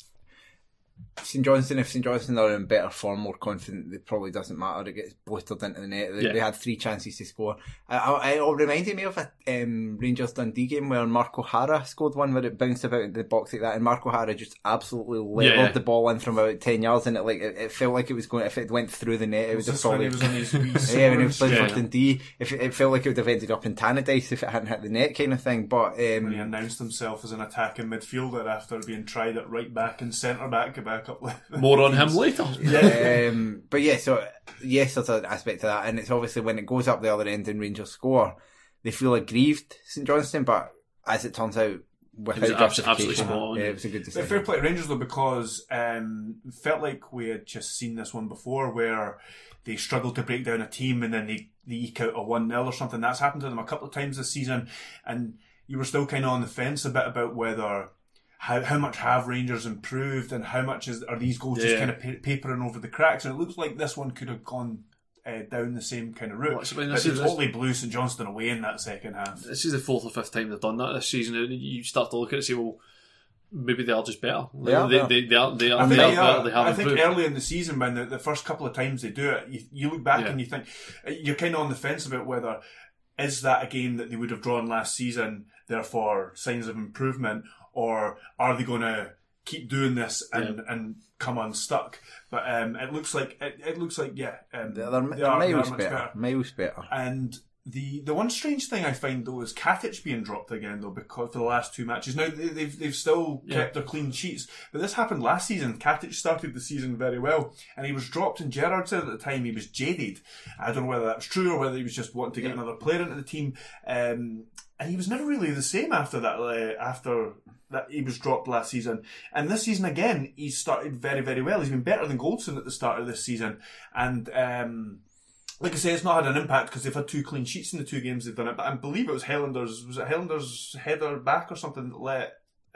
Speaker 5: St Johnstone, if St Johnstone are in better form, more confident, it probably doesn't matter. It gets blistered into the net. They,
Speaker 3: yeah.
Speaker 5: they had three chances to score. I, I, it reminded me of a um, Rangers Dundee game where Mark O'Hara scored one where it bounced about in the box like that, and Mark O'Hara just absolutely levelled yeah, yeah. the ball in from about ten yards, and it like it, it felt like it was going. If it went through the net, it would have probably.
Speaker 4: Was on his
Speaker 5: yeah, when he was playing
Speaker 3: yeah.
Speaker 5: for Dundee, if it, it felt like it would have ended up in Tannadice if it hadn't hit the net, kind of thing. But um,
Speaker 4: when he announced himself as an attacking midfielder after being tried at right back and centre back, back up.
Speaker 3: More on him later.
Speaker 5: Yeah. um, but yeah, so yes, there's an aspect to that, and it's obviously when it goes up the other end and Rangers score, they feel aggrieved, St Johnstone, but as it turns out, without justification,
Speaker 3: absolutely
Speaker 5: yeah, it was a good decision.
Speaker 4: But fair play to Rangers though, because um, felt like we had just seen this one before, where they struggled to break down a team and then they, they eke out a one nil or something. That's happened to them a couple of times this season, and you were still kind of on the fence a bit about whether. How how much have Rangers improved, and how much is are these goals yeah. just kind of pa- papering over the cracks? And it looks like this one could have gone uh, down the same kind of route.
Speaker 3: Well, I mean,
Speaker 4: but they totally blew St Johnstone away in that second half.
Speaker 3: This is the fourth or fifth time they've done that this season. And you start to look at it and say, well, maybe they are just better.
Speaker 5: They are.
Speaker 3: They, they, they are. They are.
Speaker 4: I think,
Speaker 3: they are,
Speaker 4: they are.
Speaker 3: They have
Speaker 4: I think
Speaker 3: improved.
Speaker 4: early in the season, when the, the first couple of times they do it, you, you look back
Speaker 3: yeah.
Speaker 4: and you think you're kind of on the fence about whether is that a game that they would have drawn last season, therefore signs of improvement. Or are they going to keep doing this and, yeah. and come unstuck? But um, it looks like it, it looks like yeah, um,
Speaker 5: they're, they're,
Speaker 4: they are,
Speaker 5: miles
Speaker 4: they are much
Speaker 5: better.
Speaker 4: better.
Speaker 5: Miles better.
Speaker 4: And the the one strange thing I find though is Katic being dropped again though, because for the last two matches now they, they've they've still yeah. kept their clean sheets. But this happened last season. Katic started the season very well, and he was dropped. And Gerrard said at the time he was jaded. I don't know whether that's true or whether he was just wanting to get yeah. another player into the team. Um, and he was never really the same after that. Uh, after that, he was dropped last season, and this season again, he's started very, very well. He's been better than Goldson at the start of this season, and um, like I say, it's not had an impact because they've had two clean sheets in the two games they've done it. But I believe it was Hellander's. Was it Hellander's header back or something that let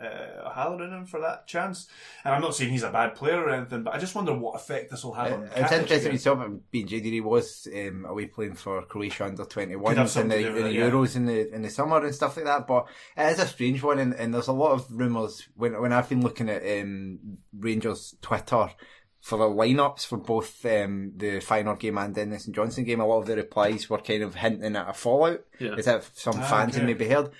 Speaker 4: uh, O'Halloran in for that chance. And I'm not saying he's a bad player or anything, but I just wonder what effect this will have on.
Speaker 5: It's interesting you talk about B J D. He was um, away playing for Croatia under twenty-ones in the, in the yeah. Euros in the in the summer and stuff like that. But it is a strange one, and, and there's a lot of rumours when when I've been looking at um, Rangers Twitter for the lineups for both um, the Feyenoord game and then the St Johnstone game. A lot of the replies were kind of hinting at a fallout, yeah. as if some ah, fans okay. had maybe heard.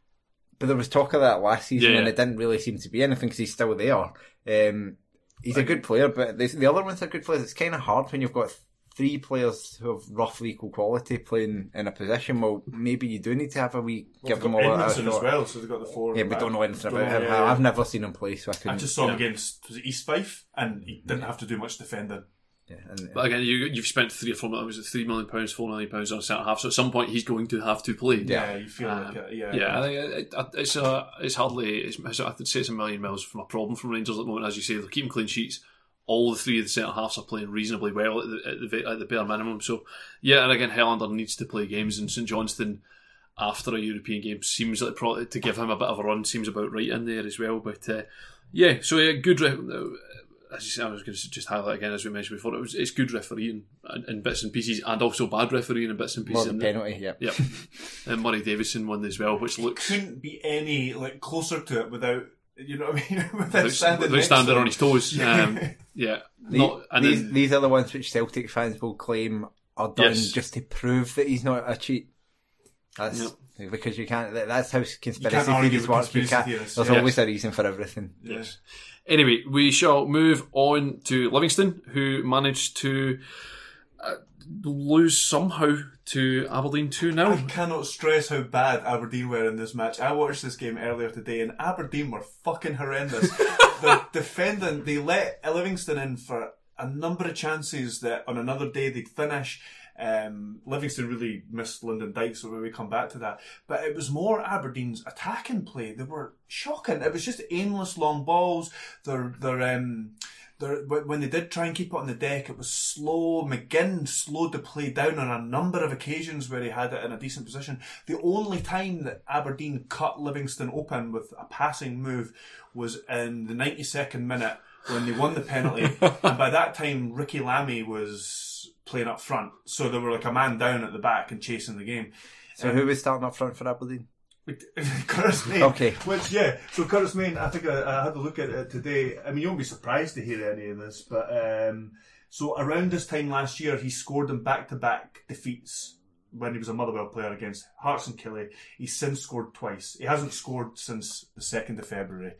Speaker 5: But there was talk of that last season, yeah, and it didn't really seem to be anything because he's still there. Um, he's right. a good player, but the, the other ones are good players. It's kind of hard when you've got three players who have roughly equal quality playing in a position. Well, maybe you do need to have a wee
Speaker 4: well,
Speaker 5: give them all a
Speaker 4: shot. as well, so they've got the four.
Speaker 5: Yeah, we don't know anything about him. Yeah, yeah. I've never seen him play, so I couldn't.
Speaker 4: I just saw him yeah. against was it East Fife, and he didn't have to do much defending.
Speaker 3: Yeah, and, but again, you, you've spent three or four million, was it three million pounds, four million pounds on a centre half. So at some point, he's going to have to play.
Speaker 4: Yeah, yeah you feel um, like it. Yeah,
Speaker 3: yeah. I think it, it, it's a, it's hardly. It's, I'd say it's a million miles from a problem from Rangers at the moment. As you say, they're keeping clean sheets. All the three of the centre halves are playing reasonably well at the, at the at the bare minimum. So yeah, and again, Helander needs to play games, and St Johnstone after a European game seems like probably to give him a bit of a run seems about right in there as well. But uh, yeah, so yeah, good. Re- As you say, I was going to just highlight again, as we mentioned before, it was it's good refereeing in, in bits and pieces, and also bad refereeing in bits and pieces.
Speaker 5: More the penalty, yeah,
Speaker 3: yep. And Murray Davison won as well, which looks
Speaker 4: couldn't be any like closer to it without you know what I mean without,
Speaker 3: without
Speaker 4: standing,
Speaker 3: without standing on his toes. Um, yeah,
Speaker 5: these,
Speaker 3: not, and
Speaker 5: these,
Speaker 3: then,
Speaker 5: these are the ones which Celtic fans will claim are done yes. just to prove that he's not a cheat. That's yep. because you can't. That's how conspiracy theories work. You can't. There's yes. always a reason for everything.
Speaker 3: Yes. Anyway, we shall move on to Livingston, who managed to uh, lose somehow to Aberdeen two nil.
Speaker 4: I cannot stress how bad Aberdeen were in this match. I watched this game earlier today, and Aberdeen were fucking horrendous. The defending, they let Livingston in for a number of chances that on another day they'd finish. Um, Livingston really missed Lyndon Dykes, so we come back to that. But it was more Aberdeen's attacking play. They were shocking. It was just aimless long balls. They're, they're, um, they're, when they did try and keep it on the deck, it was slow. McGinn slowed the play down on a number of occasions where he had it in a decent position. The only time that Aberdeen cut Livingston open with a passing move was in the ninety-second minute when they won the penalty. And by that time, Ricky Lamy was playing up front, so they were like a man down at the back and chasing the game.
Speaker 5: So um, who was starting up front for Aberdeen?
Speaker 4: Curtis Main.
Speaker 5: Okay.
Speaker 4: Which yeah, so Curtis Main. I think I, I had a look at it today. I mean, you won't be surprised to hear any of this, but um, so around this time last year, he scored in back-to-back defeats when he was a Motherwell player against Hearts and Killie. He's since scored twice. He hasn't scored since the second of February.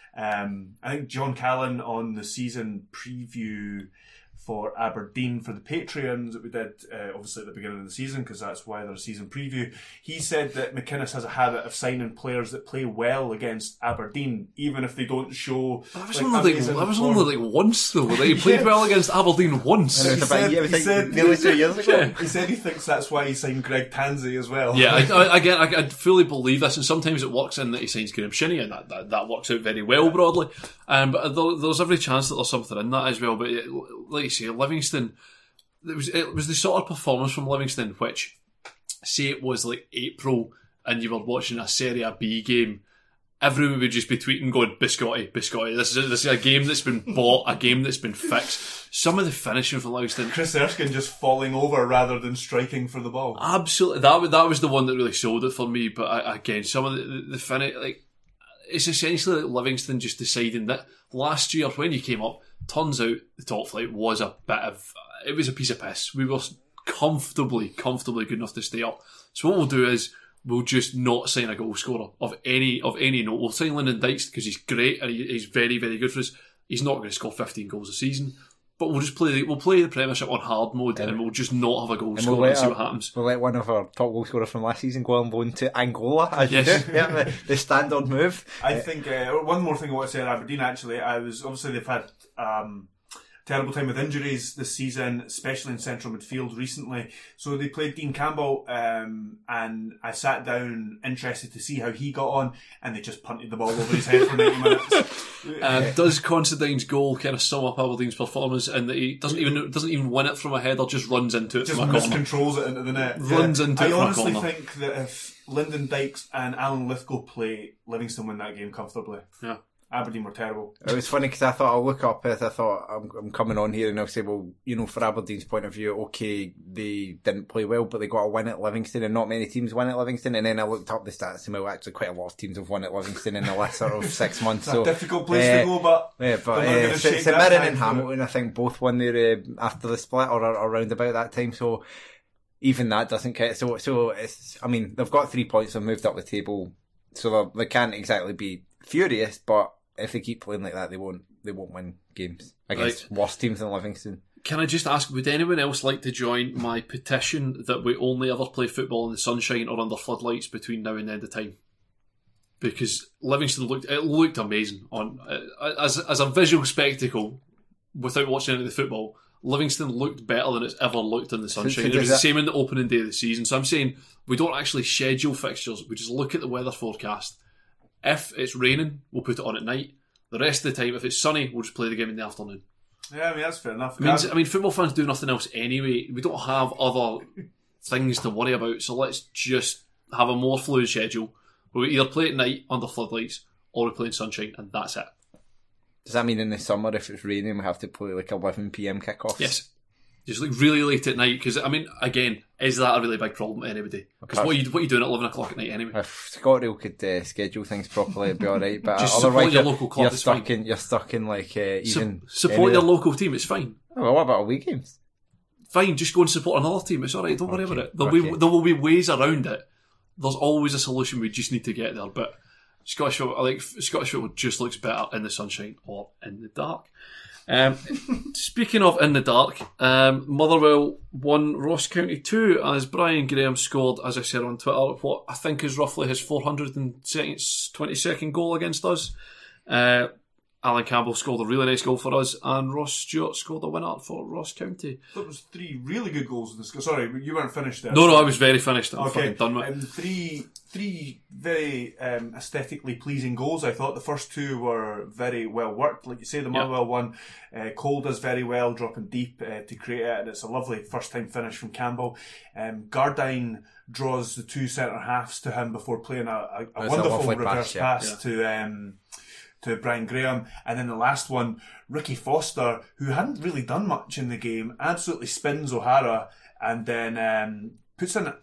Speaker 4: Um, I think John Callan on the season preview for Aberdeen for the Patreons that we did uh, obviously at the beginning of the season, because that's why there's a season preview. He said that McInnes has a habit of signing players that play well against Aberdeen, even if they don't show.
Speaker 3: That was, like, only, like, that was only like once though. That he played yeah. well against Aberdeen once.
Speaker 4: He said, he, like said, nearly two years ago. Yeah. He said he thinks that's why he signed Greg Tansey as well.
Speaker 3: Yeah, I, I, again, I, I fully believe this, and sometimes it works in that he signs Graham Shinney, and that, that, that works out very well broadly. Um, but there, there's every chance that there's something in that as well. But it, like you say, Livingston, it was it was the sort of performance from Livingston which, say it was like April and you were watching a Serie B game, everyone would just be tweeting going, Biscotti, Biscotti, this is, a, this is a game that's been bought, a game that's been fixed. Some of the finishing from Livingston,
Speaker 4: Chris Erskine just falling over rather than striking for the ball.
Speaker 3: Absolutely, that, that was the one that really sold it for me. But I, again, some of the, the, the finish, like, it's essentially like Livingston just deciding that last year when you came up, turns out the top flight was a bit of, it was a piece of piss. We were comfortably, comfortably good enough to stay up. So what we'll do is we'll just not sign a goal scorer of any of any note. We'll sign Lyndon Dykes because he's great and he, he's very, very good for us. He's not going to score fifteen goals a season. But we'll just play. We'll play the Premiership on hard mode, and, and we'll just not have a goal scorer we'll and see what happens.
Speaker 5: We'll let one of our top goal scorers from last season go on loan to Angola, as yes. you do. Yeah, the, the standard move.
Speaker 4: I think uh, one more thing I want to say at Aberdeen. Actually, I was obviously they've had um, terrible time with injuries this season, especially in central midfield recently. So they played Dean Campbell, um, and I sat down interested to see how he got on, and they just punted the ball over his head for ninety minutes.
Speaker 3: Uh, does Considine's goal kind of sum up Aberdeen's performance in that he doesn't even doesn't even win it from a header, just runs into it
Speaker 4: just
Speaker 3: from a corner.
Speaker 4: Just miscontrols it into the net.
Speaker 3: Runs
Speaker 4: yeah.
Speaker 3: into
Speaker 4: I
Speaker 3: it from a
Speaker 4: honestly
Speaker 3: corner.
Speaker 4: think that if Lyndon Dykes and Alan Lithgow play, Livingston win that game comfortably.
Speaker 3: Yeah.
Speaker 4: Aberdeen were terrible.
Speaker 5: It was funny because I thought I'll look up it. I thought I'm, I'm coming on here and I'll say, well, you know, for Aberdeen's point of view, okay, they didn't play well, but they got a win at Livingston, and not many teams win at Livingston. And then I looked up the stats, and well, actually, quite a lot of teams have won at Livingston in the last sort of six months.
Speaker 4: It's
Speaker 5: so
Speaker 4: a difficult place
Speaker 5: uh,
Speaker 4: to go, but
Speaker 5: yeah, but uh, St Mirren and Hamilton, I think, both won there uh, after the split or around about that time. So even that doesn't count. So, so it's, I mean, they've got three points, they've moved up the table, so they can't exactly be furious, but if they keep playing like that, they won't they won't win games against right. worse teams than Livingston.
Speaker 3: Can I just ask, would anyone else like to join my petition that we only ever play football in the sunshine or under floodlights between now and the end of time? Because Livingston looked it looked amazing on uh, as as a visual spectacle. Without watching any of the football, Livingston looked better than it's ever looked in the sunshine. It was the same in the opening day of the season. So I'm saying we don't actually schedule fixtures. We just look at the weather forecast. If it's raining, we'll put it on at night. The rest of the time, if it's sunny, we'll just play the game in the afternoon.
Speaker 4: Yeah, I mean, that's fair enough.
Speaker 3: I mean, I mean, football fans do nothing else anyway. We don't have other things to worry about, so let's just have a more fluid schedule where we either play at night under floodlights or we play in sunshine, and that's it.
Speaker 5: Does that mean in the summer, if it's raining, we have to play like eleven p.m. kickoffs?
Speaker 3: Yes. Just like really late at night, because I mean, again, is that a really big problem to anybody? Because what are you what are you doing at eleven o'clock at night anyway?
Speaker 5: If ScotRail could uh, schedule things properly, it'd be all right. But
Speaker 3: just
Speaker 5: otherwise,
Speaker 3: support your
Speaker 5: you're,
Speaker 3: local club.
Speaker 5: You're
Speaker 3: it's
Speaker 5: stuck
Speaker 3: fine.
Speaker 5: in. You're stuck in like uh, even
Speaker 3: Su- support your local team. It's fine.
Speaker 5: Oh, well, what about away games?
Speaker 3: Fine, just go and support another team. It's all right. Don't worry
Speaker 5: okay.
Speaker 3: about it. There'll
Speaker 5: okay.
Speaker 3: be there will be ways around it. There's always a solution. We just need to get there. But Scottish football, like Scottish football, just looks better in the sunshine or in the dark. Um, speaking of in the dark, um, Motherwell won Ross County two as Brian Graham scored, as I said on Twitter, what I think is roughly his four hundred twenty-second goal against us. Uh, Alan Campbell scored a really nice goal for us, and Ross Stewart scored a winner for Ross County.
Speaker 4: That was three really good goals in this. Sorry, you weren't finished there.
Speaker 3: No, no, I was very finished. I'm
Speaker 4: okay.
Speaker 3: fucking done with it.
Speaker 4: Um, three, three very um, aesthetically pleasing goals. I thought the first two were very well worked. Like you say, the Motherwell yeah. one, uh, Cole does very well, dropping deep uh, to create it, and it's a lovely first time finish from Campbell. Um, Gardine draws the two centre halves to him before playing a, a, a wonderful a reverse pass, yeah. pass yeah. to. Um, to Brian Graham, and then the last one, Ricky Foster, who hadn't really done much in the game, absolutely spins O'Hara and then um, puts in a,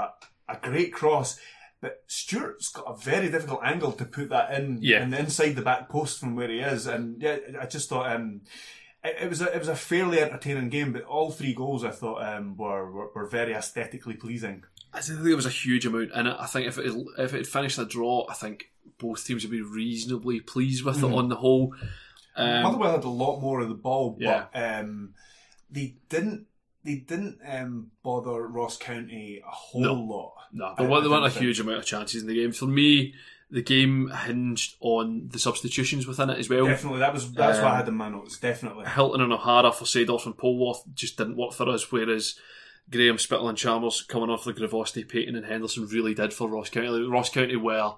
Speaker 4: a great cross. But Stewart's got a very difficult angle to put that in,
Speaker 3: yeah.
Speaker 4: in inside the back post from where he is, and yeah, I just thought um, it, it was a, it was a fairly entertaining game. But all three goals I thought um, were, were were very aesthetically pleasing.
Speaker 3: I think it was a huge amount, and I think if it if it had finished a draw, I think both teams would be reasonably pleased with mm. it on the whole. Um,
Speaker 4: Motherwell had a lot more of the ball,
Speaker 3: yeah.
Speaker 4: but um, they didn't. They didn't um, bother Ross County a whole
Speaker 3: no.
Speaker 4: lot.
Speaker 3: No, there weren't a huge amount of chances in the game. For me, the game hinged on the substitutions within it as well.
Speaker 4: Definitely, that was that's um, what I had in my notes. Definitely,
Speaker 3: Hilton and O'Hara for Seedorf and Polwarth just didn't work for us, whereas Graham, Spittle and Chalmers coming off the Gravosti, Payton and Henderson really did for Ross County. Like, Ross County were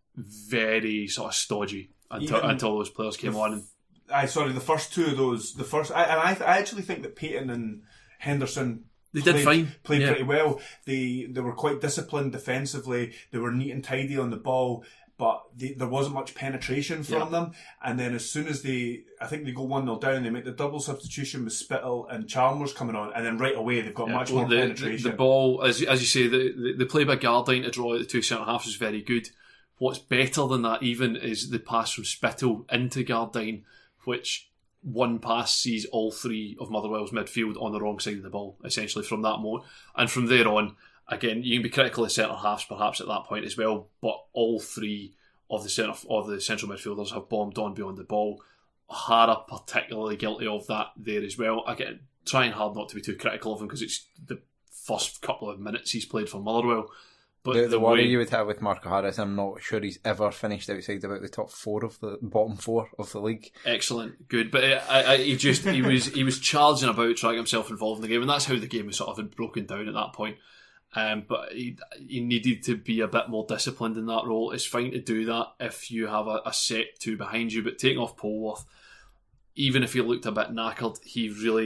Speaker 3: very sort of stodgy until, until those players came
Speaker 4: the,
Speaker 3: on. And,
Speaker 4: I sorry, the first two of those, the first, I, and I, I actually think that Payton and Henderson
Speaker 3: they
Speaker 4: played,
Speaker 3: did fine,
Speaker 4: played
Speaker 3: yeah.
Speaker 4: pretty well. They they were quite disciplined defensively. They were neat and tidy on the ball, but they, there wasn't much penetration from yeah. them. And then as soon as they, I think they go one nil down, they make the double substitution with Spittle and Chalmers coming on, and then right away they've got yeah, much well, more
Speaker 3: the,
Speaker 4: penetration.
Speaker 3: The, the ball, as as you say, the, the, the play by Gardine to draw out the two centre halves is very good. What's better than that even is the pass from Spittle into Gardine, which one pass sees all three of Motherwell's midfield on the wrong side of the ball, essentially from that moment. And from there on, again, you can be critical of centre halves perhaps at that point as well, but all three of the centre of the central midfielders have bombed on beyond the ball. O'Hara particularly guilty of that there as well. Again, trying hard not to be too critical of him because it's the first couple of minutes he's played for Motherwell. But
Speaker 5: the, the, the worry
Speaker 3: way,
Speaker 5: you would have with Mark O'Hara is I'm not sure he's ever finished outside about the top four of the bottom four of the league.
Speaker 3: Excellent, good, but I, I, he just he was he was charging about trying to get himself involved in the game, and that's how the game was sort of broken down at that point. Um, but he, he needed to be a bit more disciplined in that role. It's fine to do that if you have a, a set two behind you, but taking off Polwarth, even if he looked a bit knackered, he really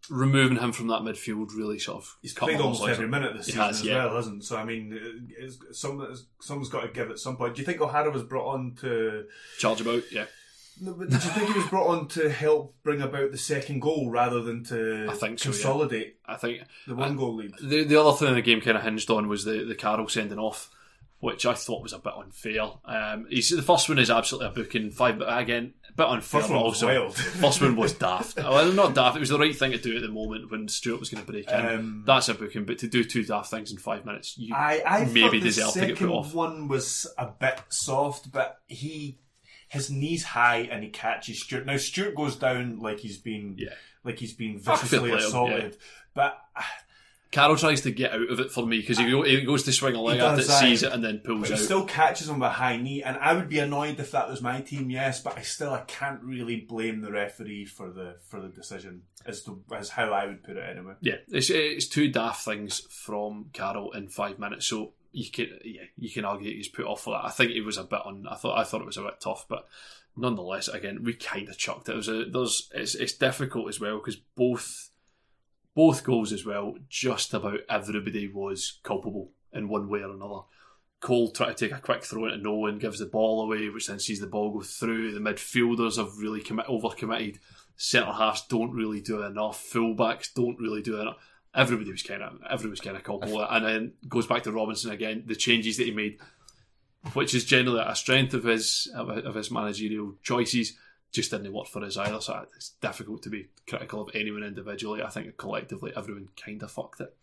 Speaker 3: removing him from that midfield really sort of...
Speaker 4: He's played almost every minute this season
Speaker 3: has,
Speaker 4: as
Speaker 3: yeah.
Speaker 4: well, hasn't he? So, I mean, it's, some, someone's got to give at some point. Do you think O'Hara was brought on to...
Speaker 3: Charge about, yeah.
Speaker 4: No, but did you think he was brought on to help bring about the second goal rather than to
Speaker 3: I think so,
Speaker 4: consolidate
Speaker 3: yeah. I think
Speaker 4: the one goal lead?
Speaker 3: The, the other thing the game kind of hinged on was the, the Carroll sending off, which I thought was a bit unfair. Um, he's, the first one is absolutely a booking, five, but again, a bit unfair.
Speaker 4: First one was
Speaker 3: also,
Speaker 4: wild.
Speaker 3: First one was daft. Well, not daft, it was the right thing to do at the moment when Stewart was going to break in. Um, That's a booking, but to do two daft things in five minutes, you
Speaker 4: I, I
Speaker 3: maybe
Speaker 4: thought
Speaker 3: deserve
Speaker 4: the
Speaker 3: to get put off.
Speaker 4: second one was a bit soft, but he... his knee's high and he catches Stewart. Now Stewart goes down like he's been yeah. like he's been viciously assaulted, yeah. but
Speaker 3: Carroll tries to get out of it for me because he, go, he goes to swing a leg at it, sees it, and then pulls
Speaker 4: but
Speaker 3: out.
Speaker 4: He still catches him with a high knee, and I would be annoyed if that was my team, yes, but I still I can't really blame the referee for the for the decision as to as how I would put it anyway.
Speaker 3: Yeah, it's it's two daft things from Carroll in five minutes, so. You can, yeah, you can argue he's put off for that. I think he was a bit on. I thought, I thought it was a bit tough, but nonetheless, again, we kind of chucked it. It was a, there's, it's, it's difficult as well because both, both goals as well. Just about everybody was culpable in one way or another. Cole tried to take a quick throw into no one, gives the ball away, which then sees the ball go through. The midfielders have really commit, overcommitted. Centre halves don't really do enough. Fullbacks don't really do enough. Everybody was kind of, everybody was kind of culpable, and then goes back to Robinson again. The changes that he made, which is generally a strength of his of his managerial choices, just didn't work for us either. So it's difficult to be critical of anyone individually. I think collectively, everyone kind of fucked it.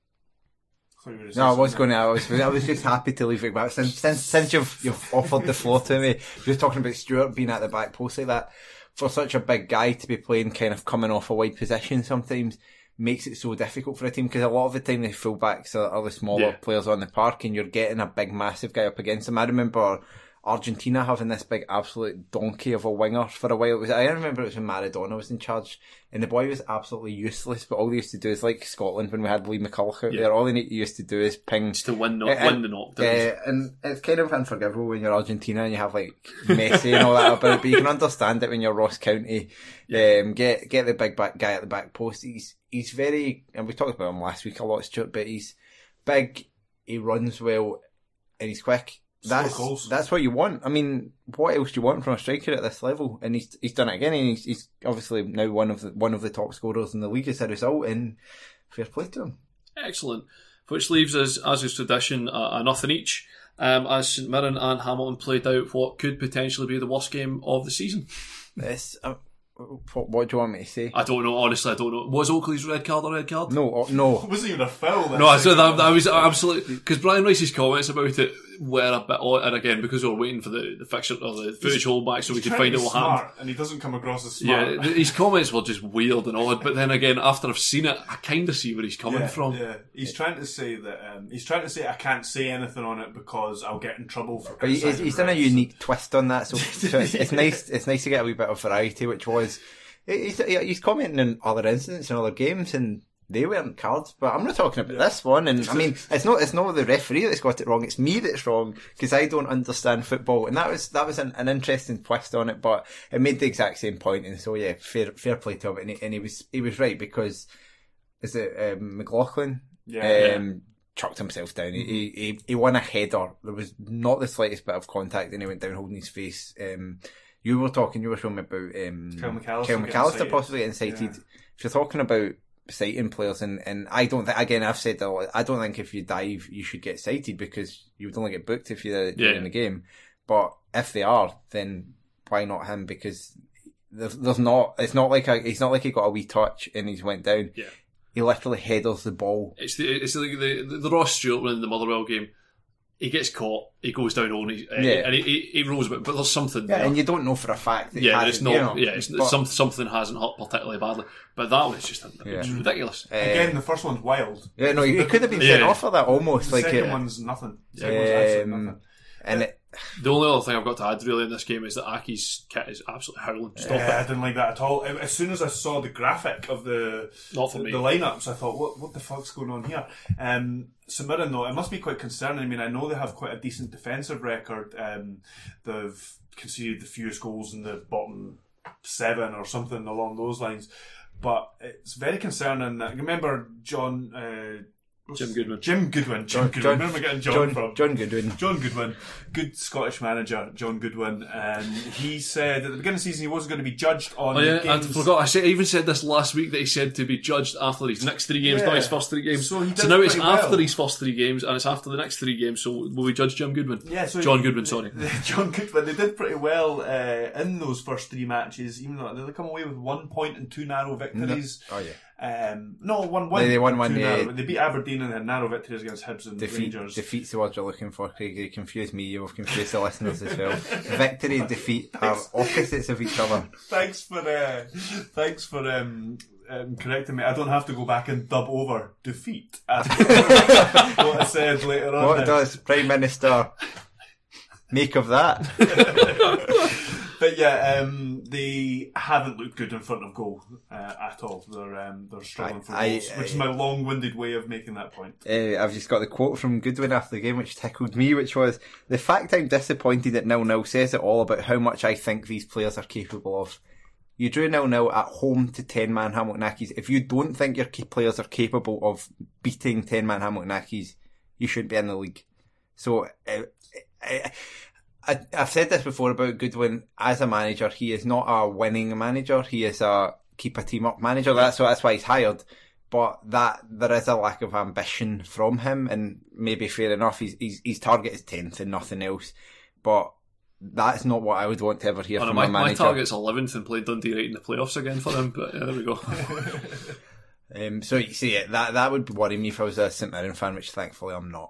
Speaker 5: No, I was going to. I was. I was just happy to leave it back. Since since since you've you've offered the floor to me, just talking about Stewart being at the back post like that, for such a big guy to be playing kind of coming off a wide position sometimes. Makes it so difficult for a team because a lot of the time the fullbacks are, are the smaller yeah. players on the park and you're getting a big massive guy up against them. I remember Argentina having this big absolute donkey of a winger for a while. It was, I remember it was when Maradona was in charge and the boy was absolutely useless, but all they used to do is like Scotland when we had Lee McCulloch out yeah. there, all they used to do is ping
Speaker 3: just to win, not, uh, win the knockdowns.
Speaker 5: Uh, and it's kind of unforgivable when you're Argentina and you have like Messi and all that about it, but you can understand it when you're Ross County. Yeah. Um, get get the big back guy at the back post. He's he's very, and we talked about him last week a lot, Stuart, but he's big, he runs well, and he's quick. That's that's what you want. I mean, what else do you want from a striker at this level? And he's he's done it again, and he's, he's obviously now one of the one of the top scorers in the league as a result. And fair play to him.
Speaker 3: Excellent. Which leaves us, as is tradition, a, a nothing each. Um, as St Mirren and Hamilton played out what could potentially be the worst game of the season.
Speaker 5: This. Uh, What, what do you want me to say?
Speaker 3: I don't know, honestly, I don't know. Was Oakley's red card a red card?
Speaker 5: No, no.
Speaker 4: It wasn't even a foul.
Speaker 3: No, I said that, I was absolutely... Because Brian Rice's comments about it were a bit odd, and again, because we were waiting for the, the fixture or the footage holdback so we could find out what happened.
Speaker 4: And he doesn't come across as smart.
Speaker 3: Yeah, his comments were just weird and odd, but then again, after I've seen it, I kind of see where he's coming
Speaker 4: yeah,
Speaker 3: from.
Speaker 4: Yeah, he's trying to say that, um, he's trying to say I can't say anything on it because I'll get in trouble for
Speaker 5: But he's, he's done a unique twist on that, so, so it's, it's nice It's nice to get a wee bit of variety, which was... He's, he's commenting on other incidents in other games and they weren't cards, but I'm not talking about yeah. this one. And I mean, it's not it's not the referee that's got it wrong, it's me that's wrong because I don't understand football. And that was that was an, an interesting twist on it, but it made the exact same point. And so yeah, fair fair play to him. And he, and he was he was right because is it um, McLaughlin?
Speaker 4: Yeah.
Speaker 5: Um, yeah. Chucked himself down. Mm-hmm. He, he he won a header. There was not the slightest bit of contact, and he went down holding his face. Um, You were talking, you were showing me about um,
Speaker 4: Kyle McAllister,
Speaker 5: Kyle McAllister possibly getting cited. Yeah. If you're talking about citing players, and, and I don't think, again, I've said that I don't think if you dive, you should get cited because you would only get booked if you're yeah. in the game. But if they are, then why not him? Because there's, there's not, it's not like a, it's not like he got a wee touch and he's went down.
Speaker 3: Yeah.
Speaker 5: He literally headers the ball.
Speaker 3: It's the, it's like the, the, the Ross Stewart one in the Motherwell game. He gets caught, he goes down only, uh, yeah. and he, he, he rolls a bit, but there's something
Speaker 5: yeah,
Speaker 3: there.
Speaker 5: And you don't know for a fact that
Speaker 3: yeah, it's not,
Speaker 5: you know,
Speaker 3: yeah, it's,
Speaker 5: but,
Speaker 3: some, something hasn't hurt particularly badly, but that was just
Speaker 5: yeah.
Speaker 3: it's ridiculous.
Speaker 4: Uh, Again, the first one's wild.
Speaker 5: Yeah, no, he could have been sent yeah. off for that almost.
Speaker 4: The
Speaker 5: like
Speaker 4: second
Speaker 5: it,
Speaker 4: one's nothing. The
Speaker 5: second
Speaker 4: um, one's absolutely nothing.
Speaker 5: And it,
Speaker 3: the only other thing I've got to add really in this game is that Aki's kit is absolutely howling. Stop
Speaker 4: yeah,
Speaker 3: it.
Speaker 4: I didn't like that at all. As soon as I saw the graphic of the
Speaker 3: Not for
Speaker 4: the,
Speaker 3: me.
Speaker 4: the lineups, I thought, what what the fuck's going on here? Um, St Mirren, though, it must be quite concerning. I mean, I know they have quite a decent defensive record. Um, they've conceded the fewest goals in the bottom seven or something along those lines. But it's very concerning. I remember John... Uh,
Speaker 3: Jim Goodwin.
Speaker 4: Jim Goodwin. Jim
Speaker 5: John,
Speaker 4: Goodwin.
Speaker 5: John,
Speaker 4: Where am I getting John,
Speaker 5: John
Speaker 4: from?
Speaker 5: John Goodwin.
Speaker 4: John Goodwin. Good Scottish manager, John Goodwin. And he said at the beginning of the season he wasn't going to be judged on
Speaker 3: oh, yeah,
Speaker 4: games.
Speaker 3: I forgot. I, said, I even said this last week that he said to be judged after his next three games,
Speaker 4: yeah.
Speaker 3: not his first three games.
Speaker 4: So, he
Speaker 3: so now it's after
Speaker 4: well.
Speaker 3: his first three games and it's after the next three games. So will we judge Jim Goodwin?
Speaker 4: Yeah, so
Speaker 3: John
Speaker 4: he,
Speaker 3: Goodwin, sorry.
Speaker 4: John Goodwin. They did pretty well uh, in those first three matches, even though they come away with one point and two narrow victories.
Speaker 5: No. Oh, yeah.
Speaker 4: Um, no, one one.
Speaker 5: They, they won one.
Speaker 4: Narrow,
Speaker 5: Uh,
Speaker 4: they beat Aberdeen and had narrow victories against Hibs and
Speaker 5: defeat,
Speaker 4: Rangers.
Speaker 5: Defeat's the word you're looking for, Craig. You confused me. You've confused the listeners as well. Victory and defeat are opposites of each other.
Speaker 4: Thanks for, uh, thanks for um, um, correcting me. I don't have to go back and dub over defeat. What I said later on.
Speaker 5: What
Speaker 4: now.
Speaker 5: does Prime Minister make of that?
Speaker 4: But yeah, um, they haven't looked good in front of goal uh, at all. They're um, they're struggling for
Speaker 5: I,
Speaker 4: goals,
Speaker 5: I,
Speaker 4: which is my long-winded way of making that point.
Speaker 5: Uh, I've just got the quote from Goodwin after the game, which tickled me, which was, "The fact I'm disappointed at nil nil says it all about how much I think these players are capable of. You drew nil nil at home to ten-man Hamilton Accies. If you don't think your players are capable of beating ten-man Hamilton Accies, you shouldn't be in the league." So, uh, I, I, I've said this before about Goodwin. As a manager, he is not a winning manager. He is a keep a team up manager. That's that's why he's hired. But that there is a lack of ambition from him, and maybe fair enough. His his, his target is tenth and nothing else. But that's not what I would want to ever hear
Speaker 3: oh,
Speaker 5: from
Speaker 3: no, my,
Speaker 5: a manager.
Speaker 3: My target's eleventh and played Dundee right in the playoffs again for him. But yeah, there we go.
Speaker 5: um, so you see, that that would worry me if I was a St Mirren fan, which thankfully I'm not.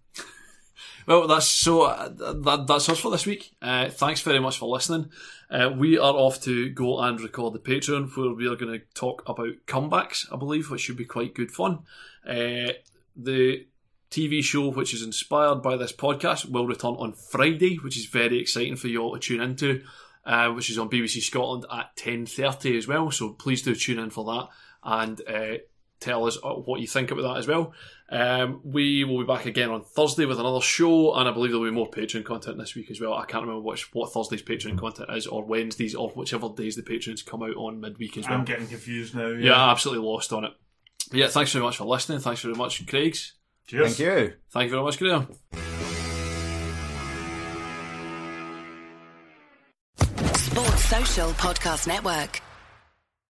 Speaker 3: Well, that's so. Uh, that, that's us for this week. Uh, thanks very much for listening. Uh, we are off to go and record the Patreon, where we are going to talk about comebacks, I believe, which should be quite good fun. Uh, the T V show, which is inspired by this podcast, will return on Friday, which is very exciting for you all to tune into. Uh, which is on B B C Scotland at ten thirty as well. So please do tune in for that and uh, tell us what you think about that as well. Um, we will be back again on Thursday with another show, and I believe there'll be more Patreon content this week as well. I can't remember which what Thursday's Patreon content is, or Wednesdays, or whichever days the Patreons come out on midweek as well.
Speaker 4: I'm getting confused now.
Speaker 3: Yeah, yeah absolutely lost on it. But yeah, thanks very much for listening. Thanks very much, Craig's.
Speaker 4: Cheers.
Speaker 5: Thank you.
Speaker 3: Thank you very much, Graham.
Speaker 6: Sports Social Podcast Network.